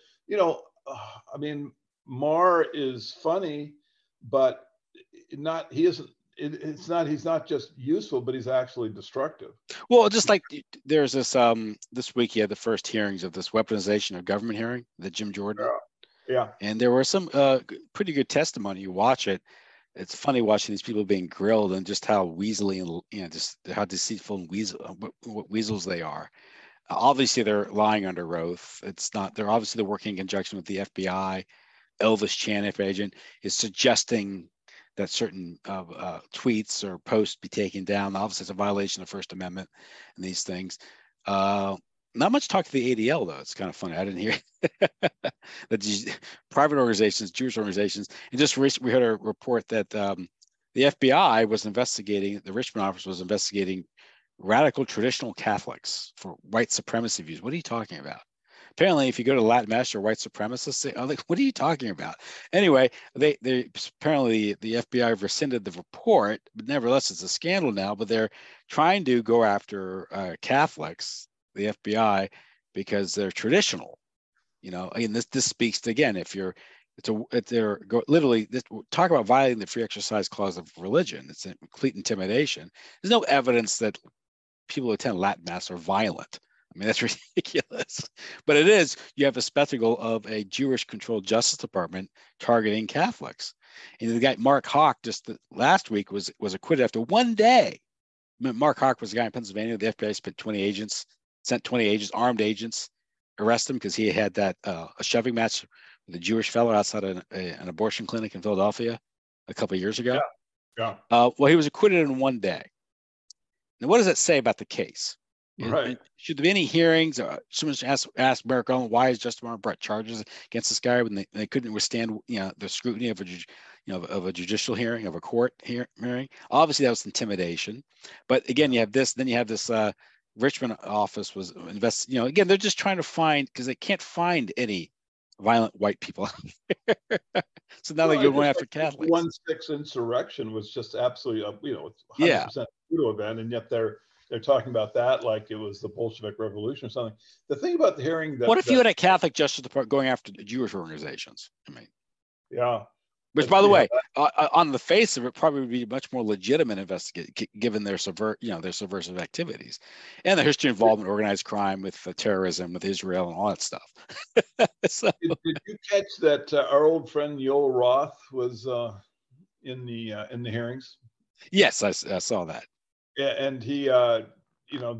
I mean, Maher is funny, but he's not just useful, but he's actually destructive. Well, just like there's this week, you had the first hearings of this weaponization of government hearing, the Jim Jordan. Yeah. And there were some pretty good testimony. You watch it. It's funny watching these people being grilled and just how weaselly and just how deceitful and what weasels they are. Obviously, they're lying under oath. They're obviously working in conjunction with the FBI. Elvis Chan, FBI agent, is suggesting that certain tweets or posts be taken down. Obviously, it's a violation of the First Amendment and these things. Not much talk to the ADL, though. It's kind of funny. I didn't hear that these private organizations, Jewish organizations, and just we heard a report that the FBI was investigating, the Richmond office was investigating radical traditional Catholics for white supremacy views. What are you talking about? Apparently, if you go to Latin Mass, you're white supremacists. I'm like, what are you talking about? Anyway, they apparently the FBI rescinded the report, but nevertheless, it's a scandal now. But they're trying to go after Catholics, the FBI, because they're traditional. Again, this speaks to, again, literally talk about violating the free exercise clause of religion. It's a complete intimidation. There's no evidence that people who attend Latin Mass are violent. I mean, that's ridiculous. But it is. You have a spectacle of a Jewish-controlled Justice Department targeting Catholics. And the guy, Mark Hawk, just last week was acquitted after one day. Mark Hawk was a guy in Pennsylvania. The FBI sent 20 agents, armed agents, arrest him because he had that a shoving match with a Jewish fellow outside an abortion clinic in Philadelphia a couple of years ago. Yeah. Well, he was acquitted in one day. Now, what does that say about the case? Right. Should there be any hearings? Someone should ask Merrick Garland, why is Justice Warren brought charges against this guy when they couldn't withstand the scrutiny of a judicial hearing, of a court hearing? Obviously, that was intimidation. But again, you have this. Then you have this Richmond office was again, they're just trying to find, because they can't find any violent white people. So now they're going after Catholics. 1/6 insurrection was just absolutely 100% pseudo event, and yet they're talking about that like it was the Bolshevik Revolution or something. The thing about the hearing what if you had a Catholic Justice Department going after Jewish organizations? I mean, yeah. Which, by the way, on the face of it, probably would be much more legitimate investigate, given their subversive activities and the history of involvement, organized crime, with terrorism, with Israel, and all that stuff. So, did you catch that our old friend Yoel Roth was in the hearings? Yes, I saw that. Yeah, and he, you know,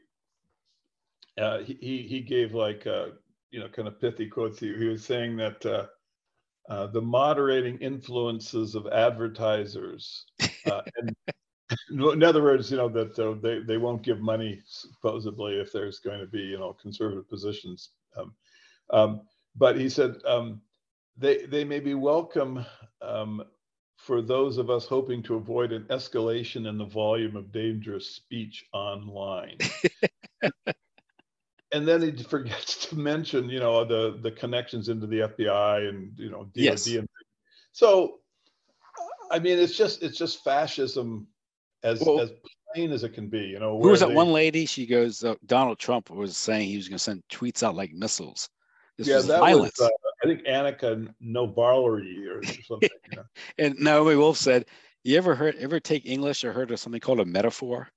he gave like you know, kind of pithy quotes. He was saying that the moderating influences of advertisers, and in other words, you know, that they won't give money supposedly if there's going to be, you know, conservative positions. Um, but he said they may be welcome for those of us hoping to avoid an escalation in the volume of dangerous speech online. And then he forgets to mention, you know, the connections into the FBI and, you know, DOD. Yes. And so, I mean, it's just fascism as Well, plain as it can be. You know, who was where that they, one lady? She goes, Donald Trump was saying he was going to send tweets out like missiles. This yeah, was that was violence. I think Annika Novarri or something. You know? And Naomi Wolf said, "You ever take English or heard of something called a metaphor?"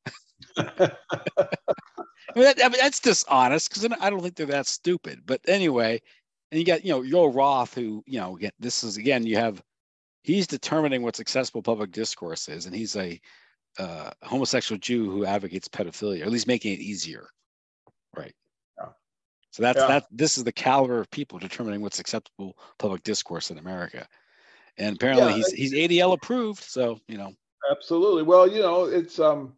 I mean, that's dishonest because I don't think they're that stupid. But anyway, and you got, you know, Yoel Roth, who, you know, again, this is again, he's determining what successful public discourse is, and he's a homosexual Jew who advocates pedophilia, or at least making it easier, right? Yeah. So that's Yeah. this is the caliber of people determining what's acceptable public discourse in America, and apparently Yeah, he's ADL approved. So, you know, absolutely. Well, you know, it's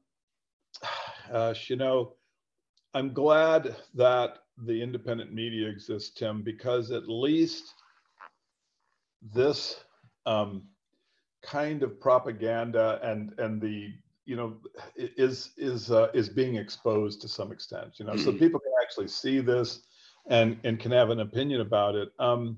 you know, I'm glad that the independent media exists, Tim, because at least this kind of propaganda and the, you know, is being exposed to some extent. You know, so people can actually see this and can have an opinion about it.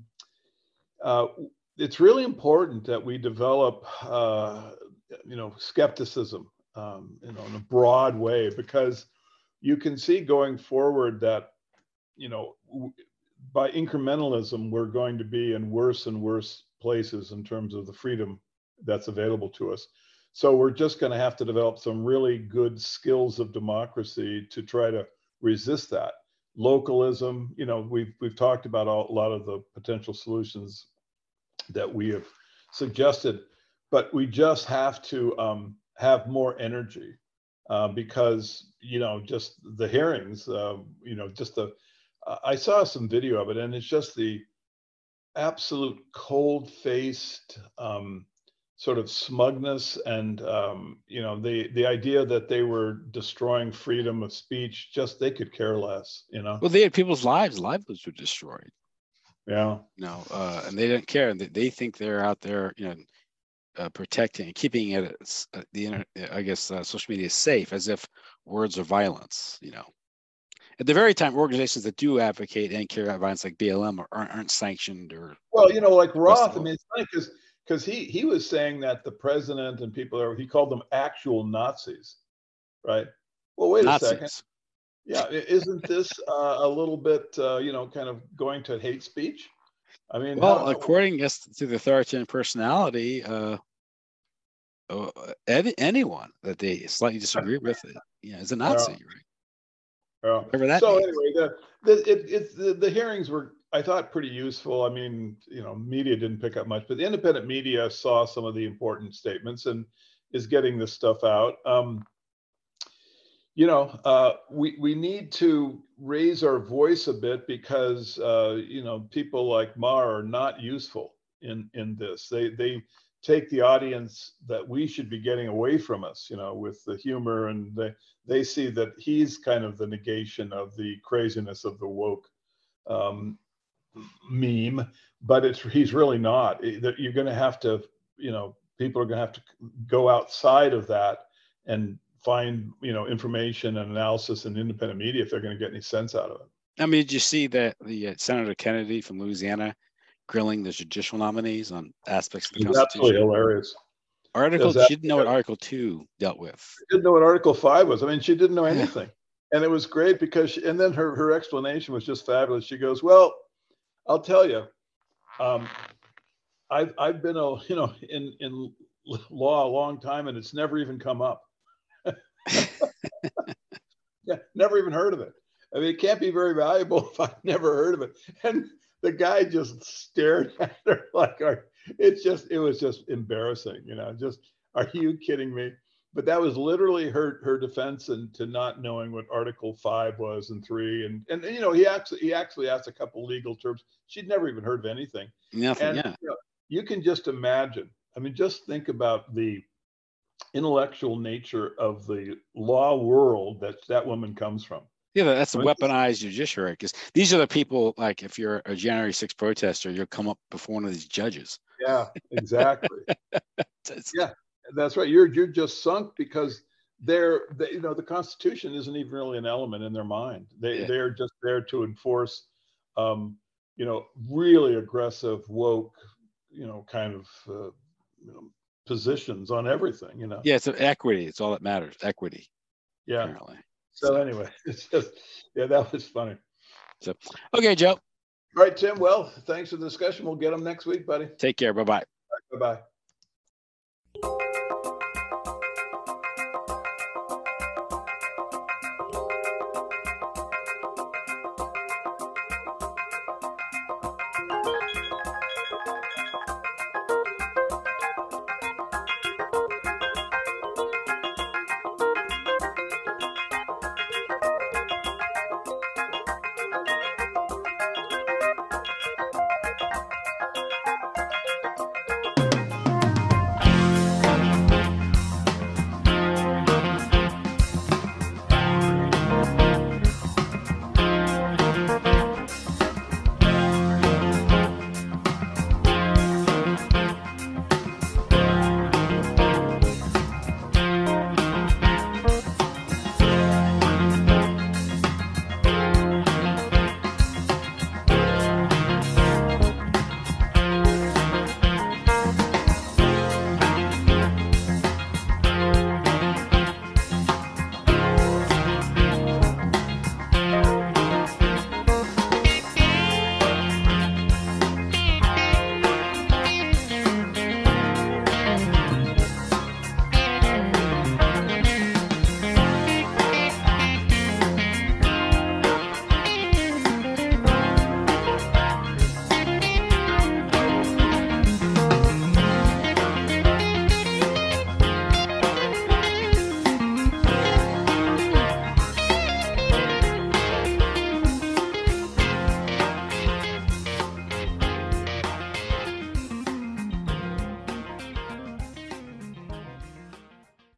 It's really important that we develop, you know, skepticism, you know, in a broad way, because you can see going forward that, you know, by incrementalism, we're going to be in worse and worse places in terms of the freedom that's available to us. So we're just going to have to develop some really good skills of democracy to try to resist that. Localism, you know, we've talked about a lot of the potential solutions that we have suggested, but we just have to have more energy. Because, you know, just the hearings, you know, just I saw some video of it, and it's just the absolute cold-faced sort of smugness, and you know, the idea that they were destroying freedom of speech, just they could care less, you know. well, they had people's livelihoods were destroyed. Yeah. You know, and they didn't care. They think they're out there, you know, protecting and keeping it the internet, I guess, social media is safe, as if words are violence. You know, at the very time, organizations that do advocate and carry out violence, like BLM, aren't sanctioned or. Well, you know, like Roth, I mean, it's funny because he was saying that the president and people are, he called them actual Nazis, right? Well, wait Nazis. a second. Yeah, isn't this a little bit, you know, kind of going to hate speech? I mean, well, according to the authoritarian personality, anyone that they slightly disagree with, you know, is a Nazi, right? Yeah. Whatever that So means. anyway, the hearings were, I thought, pretty useful. I mean, you know, media didn't pick up much, but the independent media saw some of the important statements and is getting this stuff out. You know, we need to raise our voice a bit because, you know, people like Maher are not useful in this. They take the audience that we should be getting away from us, you know, with the humor, and they see that he's kind of the negation of the craziness of the woke meme, but he's really not. You're going to have to, you know, people are going to have to go outside of that and find, you know, information and analysis in independent media if they're going to get any sense out of it. I mean, did you see that the Senator Kennedy from Louisiana grilling the judicial nominees on aspects of the Constitution? Absolutely hilarious. She didn't know what Article 2 dealt with. She didn't know what Article 5 was. I mean, she didn't know anything. And it was great because and then her explanation was just fabulous. She goes, well, I'll tell you, I've been you know, in law a long time, and it's never even come up. Yeah, never even heard of it. I mean, it can't be very valuable if I've never heard of it. And the guy just stared at her like, it was just embarrassing, you know, just, are you kidding me? but that was literally her defense, and to not knowing what Article 5 was and 3, and you know, he actually asked a couple legal terms. She'd never even heard of anything. Nothing. And Yeah. you know, you can just imagine. I mean, just think about the intellectual nature of the law world that woman comes from. Yeah, that's a I mean, weaponized judiciary, because these are the people, like, if you're a January 6th protester, you'll come up before one of these judges. yeah, exactly. Yeah, that's right. You're just sunk because you know, the Constitution isn't even really an element in their mind. They're just there to enforce, you know, really aggressive, woke, you know, kind of you know, positions on everything. You know. Yeah, it's equity. It's all that matters. Equity. Yeah. Apparently. So anyway, it's just, yeah, that was funny. So, okay, Joe. All right, Tim. Well, thanks for the discussion. We'll get them next week, buddy. Take care. Bye-bye. Bye-bye.